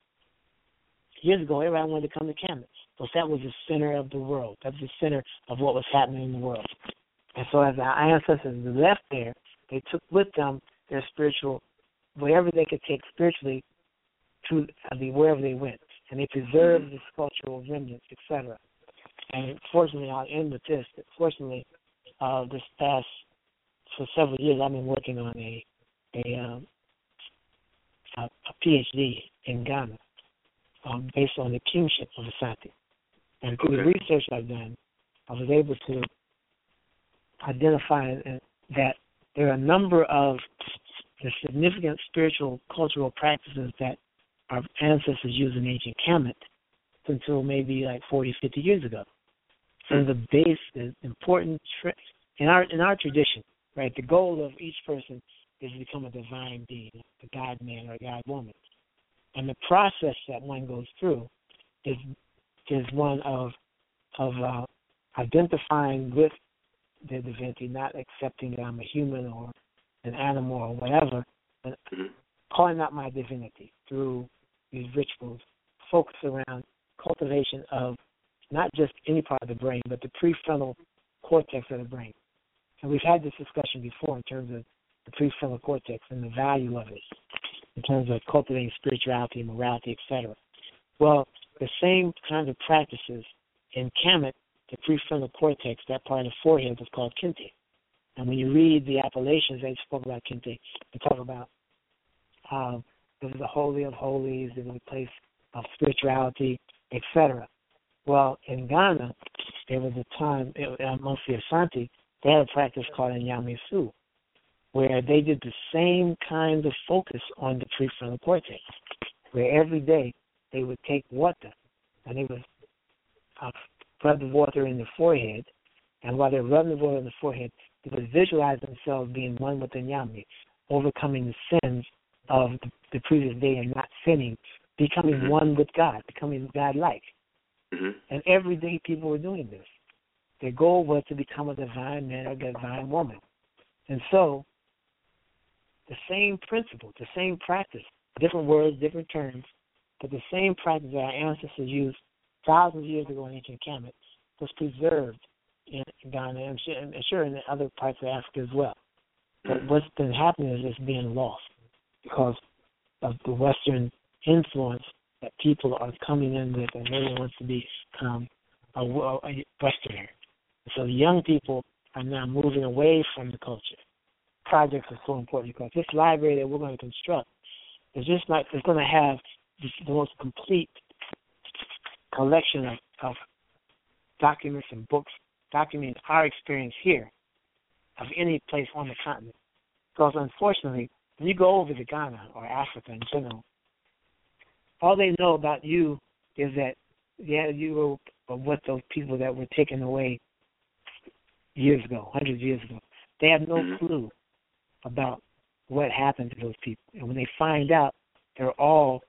Years ago, everybody wanted to come to Kemet because that was the center of the world. That was the center of what was happening in the world. And so as our ancestors left there, they took with them their spiritual, whatever they could take spiritually to wherever they went. And they preserved this cultural remnants, etc. And fortunately, I'll end with this. Fortunately, this past, for several years, I've been working on a PhD in Ghana based on the kingship of Asante. And through the research I've done, I was able to identify that there are a number of the significant spiritual, cultural practices that our ancestors used in ancient Kemet until maybe like 40, 50 years ago. So the base is important in our tradition, right? The goal of each person is to become a divine being, a God man or a God woman. And the process that one goes through is one of identifying with the divinity, not accepting that I'm a human or an animal or whatever, but calling out my divinity through these rituals, focus around cultivation of not just any part of the brain, but the prefrontal cortex of the brain. And we've had this discussion before in terms of the prefrontal cortex and the value of it, in terms of cultivating spirituality, morality, etc. Well, the same kinds of practices in Kemet, the prefrontal cortex, that part of the forehead, is called Kente. And when you read the appellations they spoke about Kente, they talk about how it was the Holy of Holies, it was a place of spirituality, etc. Well, in Ghana, there was a time, amongst the Ashanti, they had a practice called Nyamisu, where they did the same kind of focus on the prefrontal cortex, where every day they would take water, and they would rub the water in the forehead, and while they're rubbing the water in the forehead, they would visualize themselves being one with the Nyami, overcoming the sins of the previous day and not sinning, becoming one with God, becoming God-like. And every day people were doing this. Their goal was to become a divine man or a divine woman. And so, the same principle, the same practice, different words, different terms, but the same practice that our ancestors used thousands of years ago in ancient Kemet was preserved in Ghana and sure in other parts of Africa as well. But what's been happening is it's being lost because of the Western influence that people are coming in with, and everyone wants to become a Westerner. So the young people are now moving away from the culture. Projects are so important because this library that we're going to construct is just not, it's going to have the most complete collection of documents and books documenting our experience here of any place on the continent. Because unfortunately, when you go over to Ghana or Africa in general, all they know about you is that, you were with those people that were taken away years ago, hundreds of years ago. They have no clue about what happened to those people. And when they find out, they're all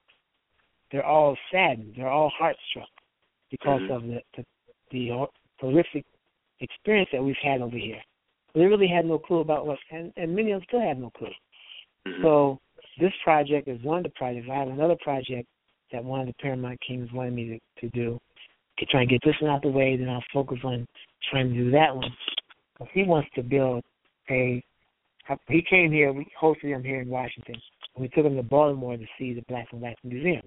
saddened. They're all heartstruck because of the horrific experience that we've had over here. They really had no clue about what, and many of them still have no clue. So this project is one of the projects. I have another project that one of the Paramount Kings wanted me to do, to try and get this one out of the way, then I'll focus on trying to do that one. Because he wants to build he came here, we hosted him here in Washington, and we took him to Baltimore to see the Black and White Museum.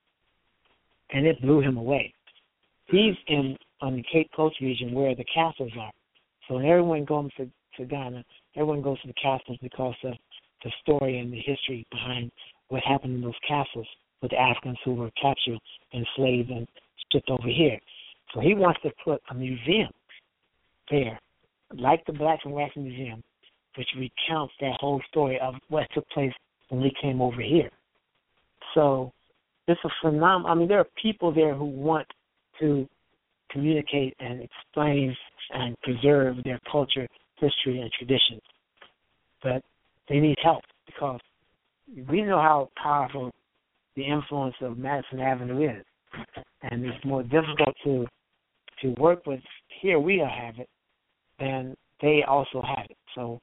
And it blew him away. He's on the Cape Coast region where the castles are. So when everyone goes to Ghana, everyone goes to the castles because of the story and the history behind what happened in those castles with the Africans who were captured, enslaved, and shipped over here. So he wants to put a museum there, like the Black and White Museum, which recounts that whole story of what took place when we came over here. So it's a phenomenon. I mean, there are people there who want to communicate and explain and preserve their culture, history, and traditions. But they need help because we know how powerful the influence of Madison Avenue is. And it's more difficult to work with. Here we have it, and they also have it. So,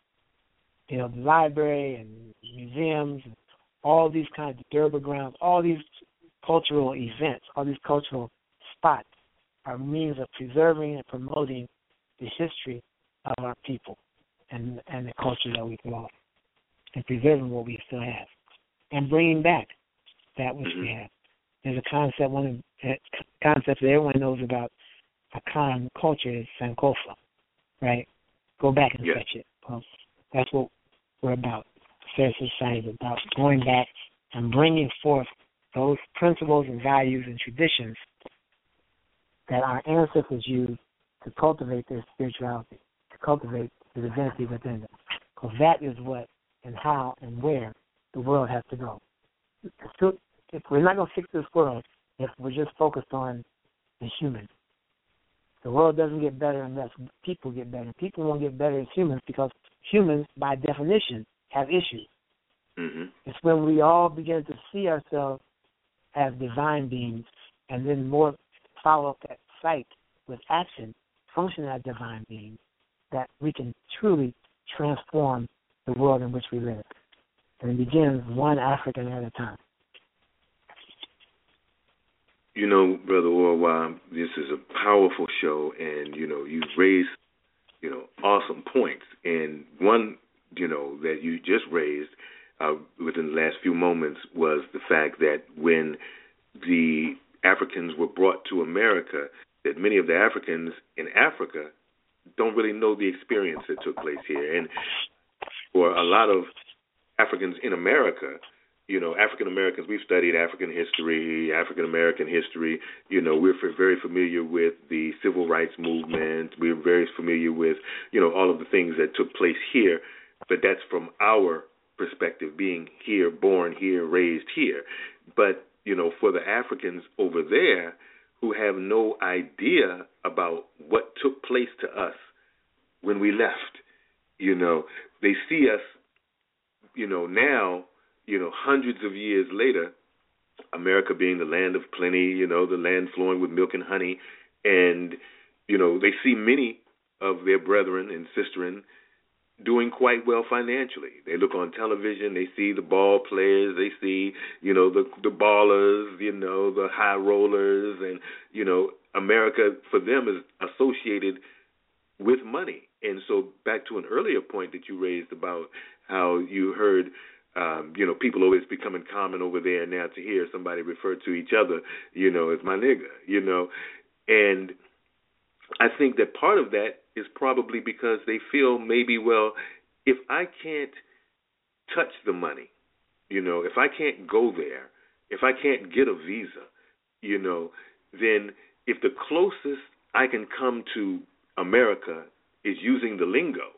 the library and museums, and all these kinds of Durbar grounds, all these cultural events, all these cultural spots are means of preserving and promoting the history of our people and the culture that we've lost, and preserving what we still have, and bringing back that which we have. There's a concept, one of the concepts that everyone knows about Akan culture is Sankofa, right? Go back and fetch it. Well, that's what we're about. Fair Society is about going back and bringing forth those principles and values and traditions that our ancestors used to cultivate their spirituality, to cultivate the divinity within them. Because that is what and how and where the world has to go. If we're not going to fix this world if we're just focused on the human. The world doesn't get better unless people get better. People won't get better as humans because humans, by definition, have issues. It's when we all begin to see ourselves as divine beings and then more follow up that sight with action, function as divine beings, that we can truly transform the world in which we live. And it begins one African at a time. Brother Orwa, this is a powerful show, and, you've raised, awesome points. And one, that you just raised within the last few moments was the fact that when the Africans were brought to America, that many of the Africans in Africa don't really know the experience that took place here. And for a lot of Africans in America, African Americans, we've studied African history, African American history. We're very familiar with the civil rights movement. We're very familiar with, all of the things that took place here. But that's from our perspective, being here, born here, raised here. But, for the Africans over there who have no idea about what took place to us when we left, they see us, now, hundreds of years later, America being the land of plenty, the land flowing with milk and honey, and, they see many of their brethren and sisterin doing quite well financially. They look on television, they see the ball players, they see, the ballers, the high rollers, and, America for them is associated with money. And so back to an earlier point that you raised about how you heard, people always becoming common over there now to hear somebody refer to each other, as my nigga, And I think that part of that is probably because they feel maybe, well, if I can't touch the money, if I can't go there, if I can't get a visa, then if the closest I can come to America is using the lingo,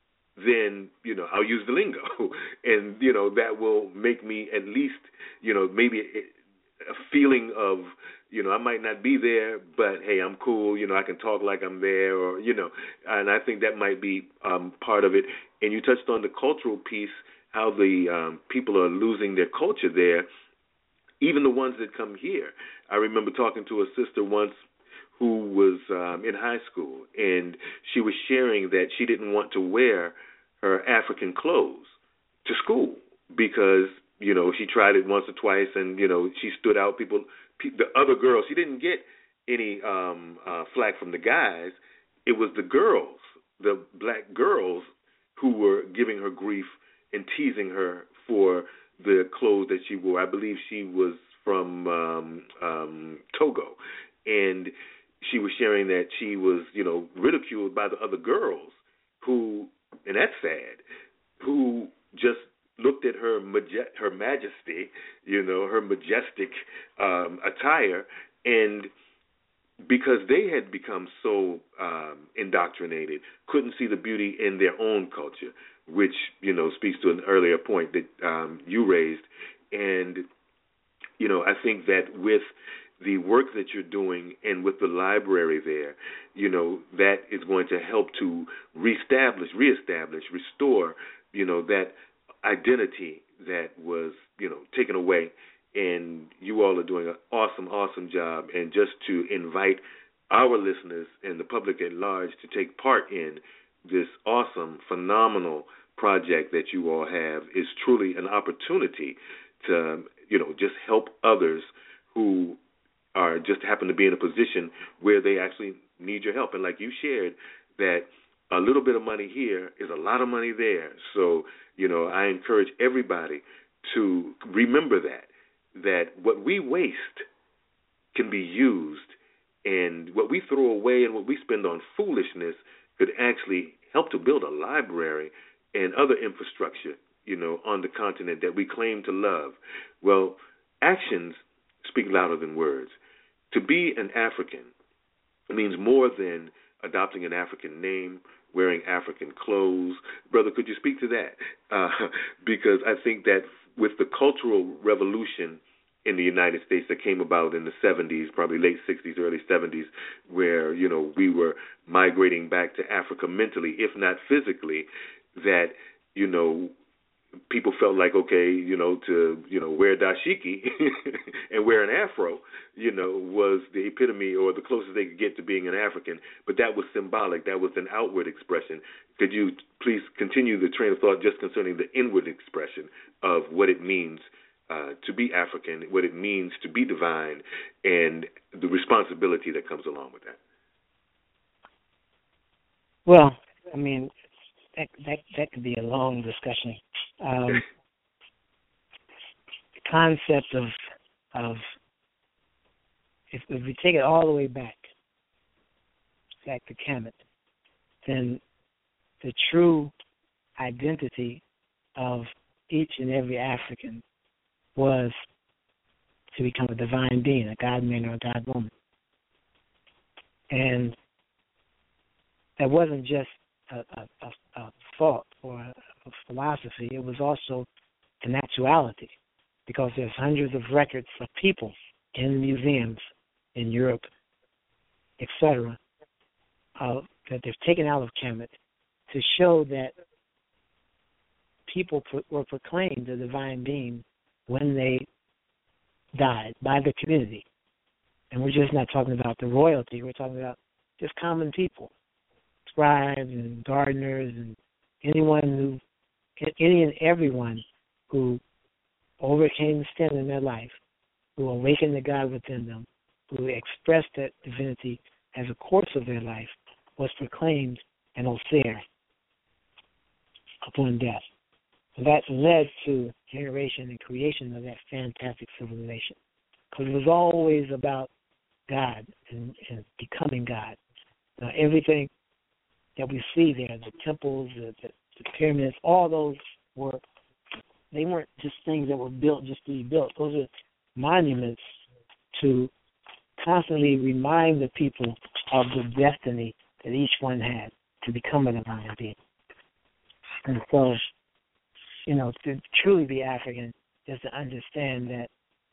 then, I'll use the lingo. And, that will make me at least, maybe a feeling of, I might not be there, but, hey, I'm cool. I can talk like I'm there or, and I think that might be part of it. And you touched on the cultural piece, how the people are losing their culture there, even the ones that come here. I remember talking to a sister once who was in high school, and she was sharing that she didn't want to wear her African clothes to school because, she tried it once or twice and, she stood out. The other girls, she didn't get any flack from the guys. It was the girls, the black girls, who were giving her grief and teasing her for the clothes that she wore. I believe she was from Togo. And she was sharing that she was, ridiculed by the other girls who, and that's sad, who just looked at her majesty, her majestic attire, and because they had become so indoctrinated, couldn't see the beauty in their own culture, which, speaks to an earlier point that you raised. And, I think that with the work that you're doing and with the library there, that is going to help to reestablish, restore, that identity that was, taken away. And you all are doing an awesome, awesome job. And just to invite our listeners and the public at large to take part in this awesome, phenomenal project that you all have is truly an opportunity to, just help others who are just happen to be in a position where they actually need your help. And like you shared, that a little bit of money here is a lot of money there. So, I encourage everybody to remember that what we waste can be used, and what we throw away and what we spend on foolishness could actually help to build a library and other infrastructure, on the continent that we claim to love. Well, actions speak louder than words. To be an African means more than adopting an African name, wearing African clothes. Brother, could you speak to that? Because I think that with the cultural revolution in the United States that came about in the 70s, probably late 60s, early 70s, where, we were migrating back to Africa mentally, if not physically, that, people felt like, okay, to, wear dashiki and wear an afro, was the epitome or the closest they could get to being an African. But that was symbolic. That was an outward expression. Could you please continue the train of thought just concerning the inward expression of what it means to be African, what it means to be divine, and the responsibility that comes along with that? Well, I mean, that could be a long discussion. The concept of if we take it all the way back to Kemet, then the true identity of each and every African was to become a divine being, a God man or a God woman. And that wasn't just a thought or a philosophy, it was also an actuality, because there's hundreds of records of people in museums in Europe, etc., that they've taken out of Kemet to show that people were proclaimed the divine being when they died by the community. And we're just not talking about the royalty, we're talking about just common people, scribes and gardeners and any and everyone who overcame sin in their life, who awakened the God within them, who expressed that divinity as a course of their life, was proclaimed an Osir upon death. So that led to generation and creation of that fantastic civilization. Because it was always about God and becoming God. Now, everything that we see there, the temples, the pyramids, all those they weren't just things that were built just to be built. Those are monuments to constantly remind the people of the destiny that each one had to become a divine being. And so, to truly be African is to understand that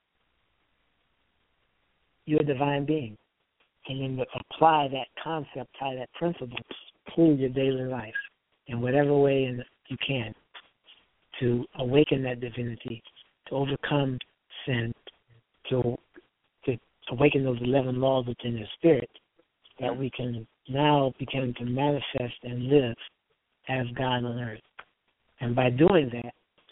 you're a divine being, and then to apply that concept, apply that principle to your daily life in whatever way you can, to awaken that divinity, to overcome sin, to awaken those 11 laws within your spirit, that we can now begin to manifest and live as God on earth. And by doing that,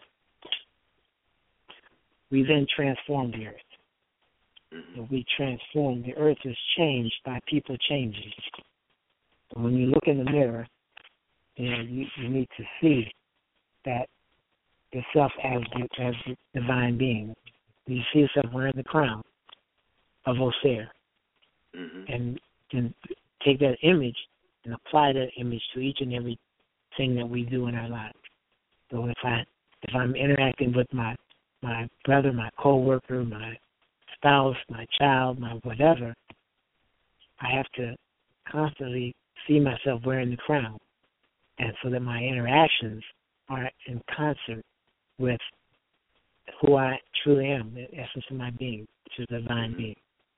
we then transform the earth. We transform. The earth is changed by people changing. So when you look in the mirror, you need to see that yourself as the divine being. You see yourself wearing the crown of Osir, and then take that image and apply that image to each and every thing that we do in our lives. So if I'm interacting with my brother, my coworker, my spouse, my child, my whatever, I have to constantly see myself wearing the crown, and so that my interactions are in concert with who I truly am, the essence of my being, which is the divine being.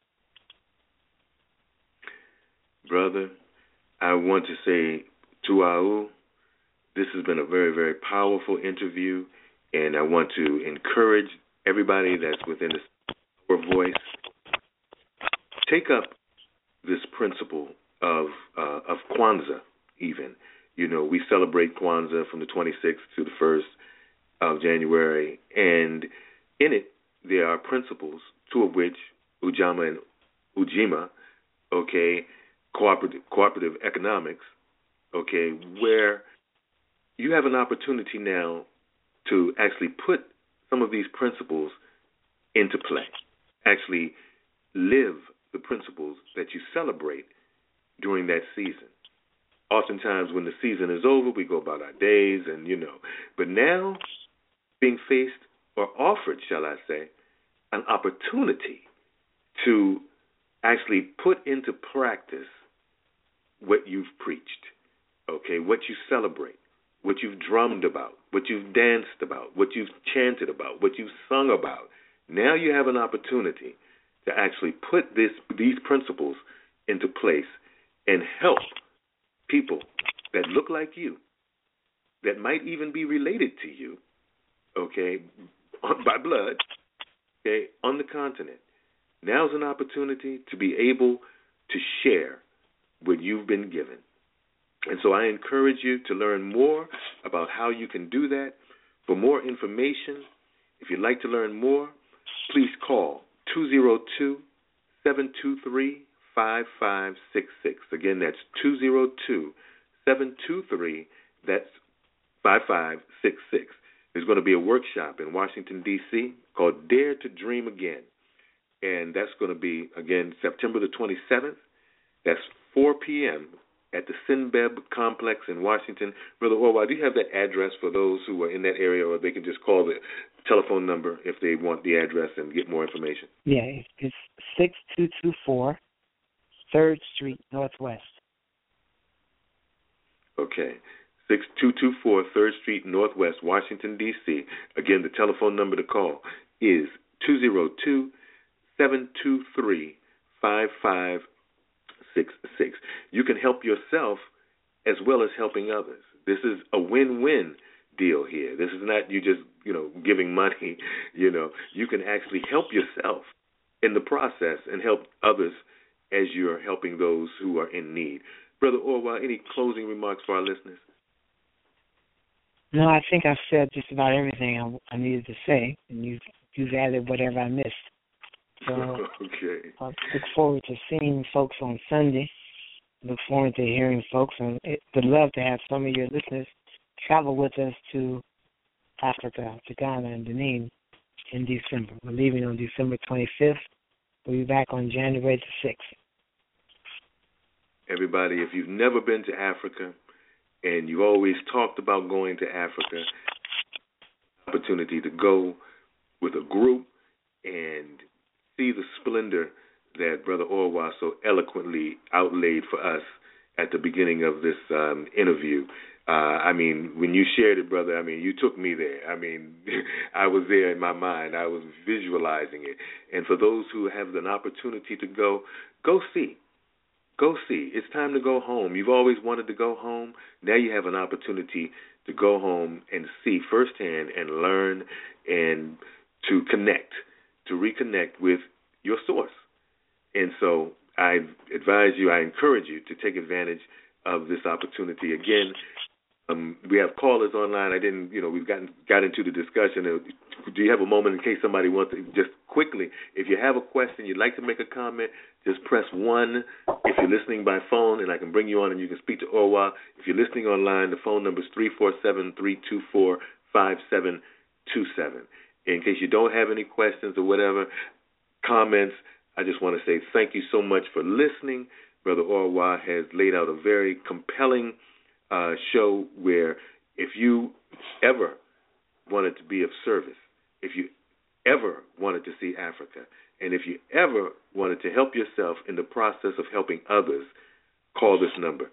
Brother, I want to say Tuau, this has been a very, very powerful interview, and I want to encourage everybody that's within our voice, take up this principle of Kwanzaa even. We celebrate Kwanzaa from the 26th to the 1st of January, and in it there are principles, two of which, Ujamaa and Ujima, cooperative economics, where you have an opportunity now to actually put some of these principles into play, actually live the principles that you celebrate during that season. Oftentimes when the season is over, we go about our days but now being faced or offered, shall I say, an opportunity to actually put into practice what you've preached, what you celebrate, what you've drummed about, what you've danced about, what you've chanted about, what you've sung about. Now you have an opportunity to actually put these principles into place and help people that look like you, that might even be related to you, by blood, on the continent. Now's an opportunity to be able to share what you've been given. And so I encourage you to learn more about how you can do that. For more information, if you'd like to learn more, please call 202-723-5566. Again, that's 202-723, that's 5566. There's going to be a workshop in Washington, D.C. called Dare to Dream Again. And that's going to be, again, September the 27th. That's 4 p.m. at the Sinbeb Complex in Washington. Brother Orwa, do you have that address for those who are in that area, or they can just call the telephone number if they want the address and get more information? Yeah, it's 6224 3rd Street Northwest. Okay. 6224 3rd Street Northwest, Washington, D.C. Again, the telephone number to call is 202-723-5566. You can help yourself as well as helping others. This is a win-win deal here. This is not you just, giving money. You can actually help yourself in the process and help others as you're helping those who are in need. Brother Orwa, any closing remarks for our listeners? No, I think I've said just about everything I needed to say, and you've added whatever I missed. So okay. I look forward to seeing folks on Sunday. Look forward to hearing folks, and would love to have some of your listeners travel with us to Africa, to Ghana and Benin in December. We're leaving on December 25th. We'll be back on January the 6th. Everybody, if you've never been to Africa and you've always talked about going to Africa, opportunity to go with a group and see the splendor that Brother Orwa so eloquently outlaid for us at the beginning of this interview. When you shared it, brother, you took me there. I was there in my mind. I was visualizing it. And for those who have an opportunity to go see. Go see. It's time to go home. You've always wanted to go home. Now you have an opportunity to go home and see firsthand and learn and to reconnect with your source. And so I encourage you to take advantage of this opportunity. Again, we have callers online. We've got into the discussion. Do you have a moment in case somebody wants to, just quickly, if you have a question, you'd like to make a comment, just press 1 if you're listening by phone, and I can bring you on and you can speak to Orwa. If you're listening online, the phone number is 347-324-5727. In case you don't have any questions or whatever, comments, I just want to say thank you so much for listening. Brother Orwa has laid out a very compelling show where if you ever wanted to be of service, if you ever wanted to see Africa, and if you ever wanted to help yourself in the process of helping others, call this number,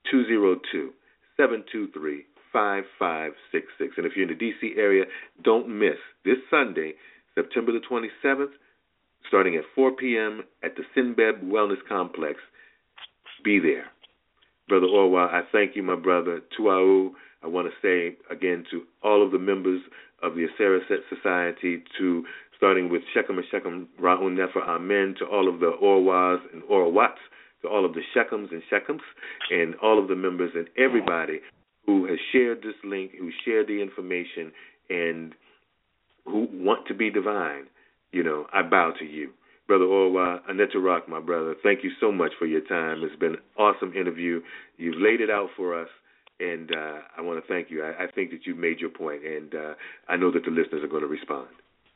202-723-5566. And if you're in the D.C. area, don't miss this Sunday, September the 27th, starting at 4 p.m. at the Sinbeb Wellness Complex. Be there. Brother Orwa, I thank you, my brother. Tuau, I want to say again to all of the members of the Aseret Society, starting with Shechem and Shechem Ra'un Nefer Amen, to all of the Orwas and Orwats, to all of the Shechems and Shechems, and all of the members and everybody who has shared this link, who shared the information, and who want to be divine. I bow to you. Brother Orwa, Anetarach, my brother, thank you so much for your time. It's been an awesome interview. You've laid it out for us, and I want to thank you. I think that you've made your point, and I know that the listeners are going to respond.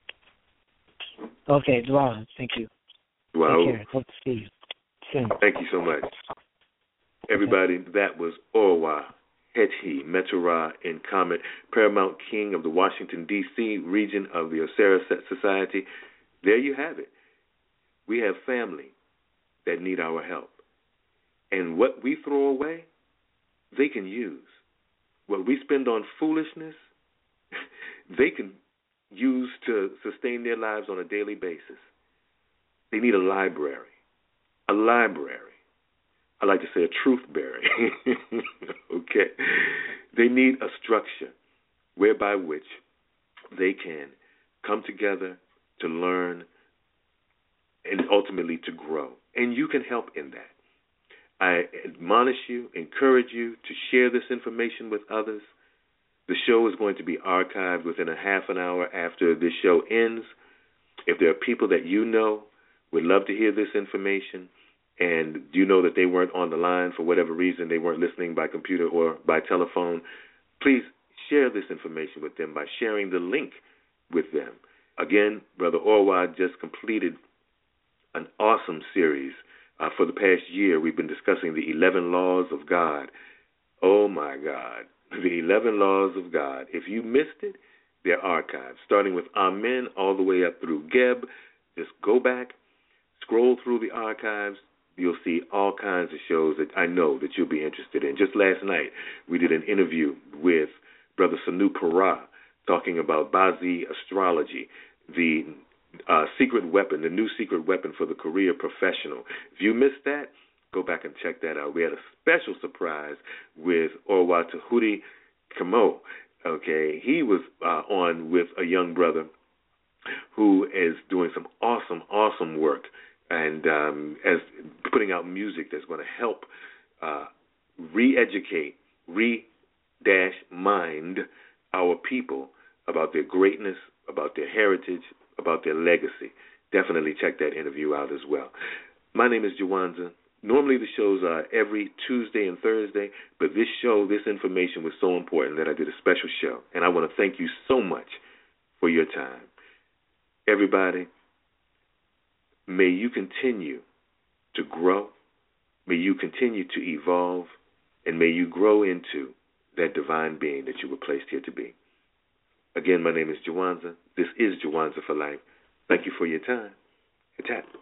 Okay, Dwala, thank you. Wow. Take care. Hope to see you soon. Thank you so much. Everybody, that was Orwa Hethi Metorah in Comet, Paramount King of the Washington, D.C. region of the Aseret Society. There you have it. We have family that need our help. And what we throw away, they can use. What we spend on foolishness, they can use to sustain their lives on a daily basis. They need a library. A library. I like to say a truth-berry. Okay. They need a structure whereby which they can come together to learn and ultimately to grow. And you can help in that. I admonish you, encourage you to share this information with others. The show is going to be archived within a half an hour after this show ends. If there are people that you know would love to hear this information, and you know that they weren't on the line for whatever reason, they weren't listening by computer or by telephone, please share this information with them by sharing the link with them. Again, Brother Orwa just completed an awesome series For the past year, we've been discussing the 11 laws of God. Oh, my God. The 11 laws of God. If you missed it, they're archived, starting with Amen all the way up through Geb. Just go back, scroll through the archives. You'll see all kinds of shows that I know that you'll be interested in. Just last night, we did an interview with Brother Sanu Kara talking about Bazi astrology, the secret weapon, the new secret weapon for the career professional. If you missed that, go back and check that out. We had a special surprise with Orwa Tahuti Kamo. Okay, he was on with a young brother who is doing some awesome work and as putting out music that's going to help re-educate, mind our people about their greatness, about their heritage, about their legacy. Definitely check that interview out as well. My name is Jawanza. Normally the shows are every Tuesday and Thursday, but this information was so important that I did a special show, and I want to thank you so much for your time. Everybody, may you continue to grow, may you continue to evolve, and may you grow into that divine being that you were placed here to be. Again, my name is Jawanza. This is Jawanza for Life. Thank you for your time. Attack.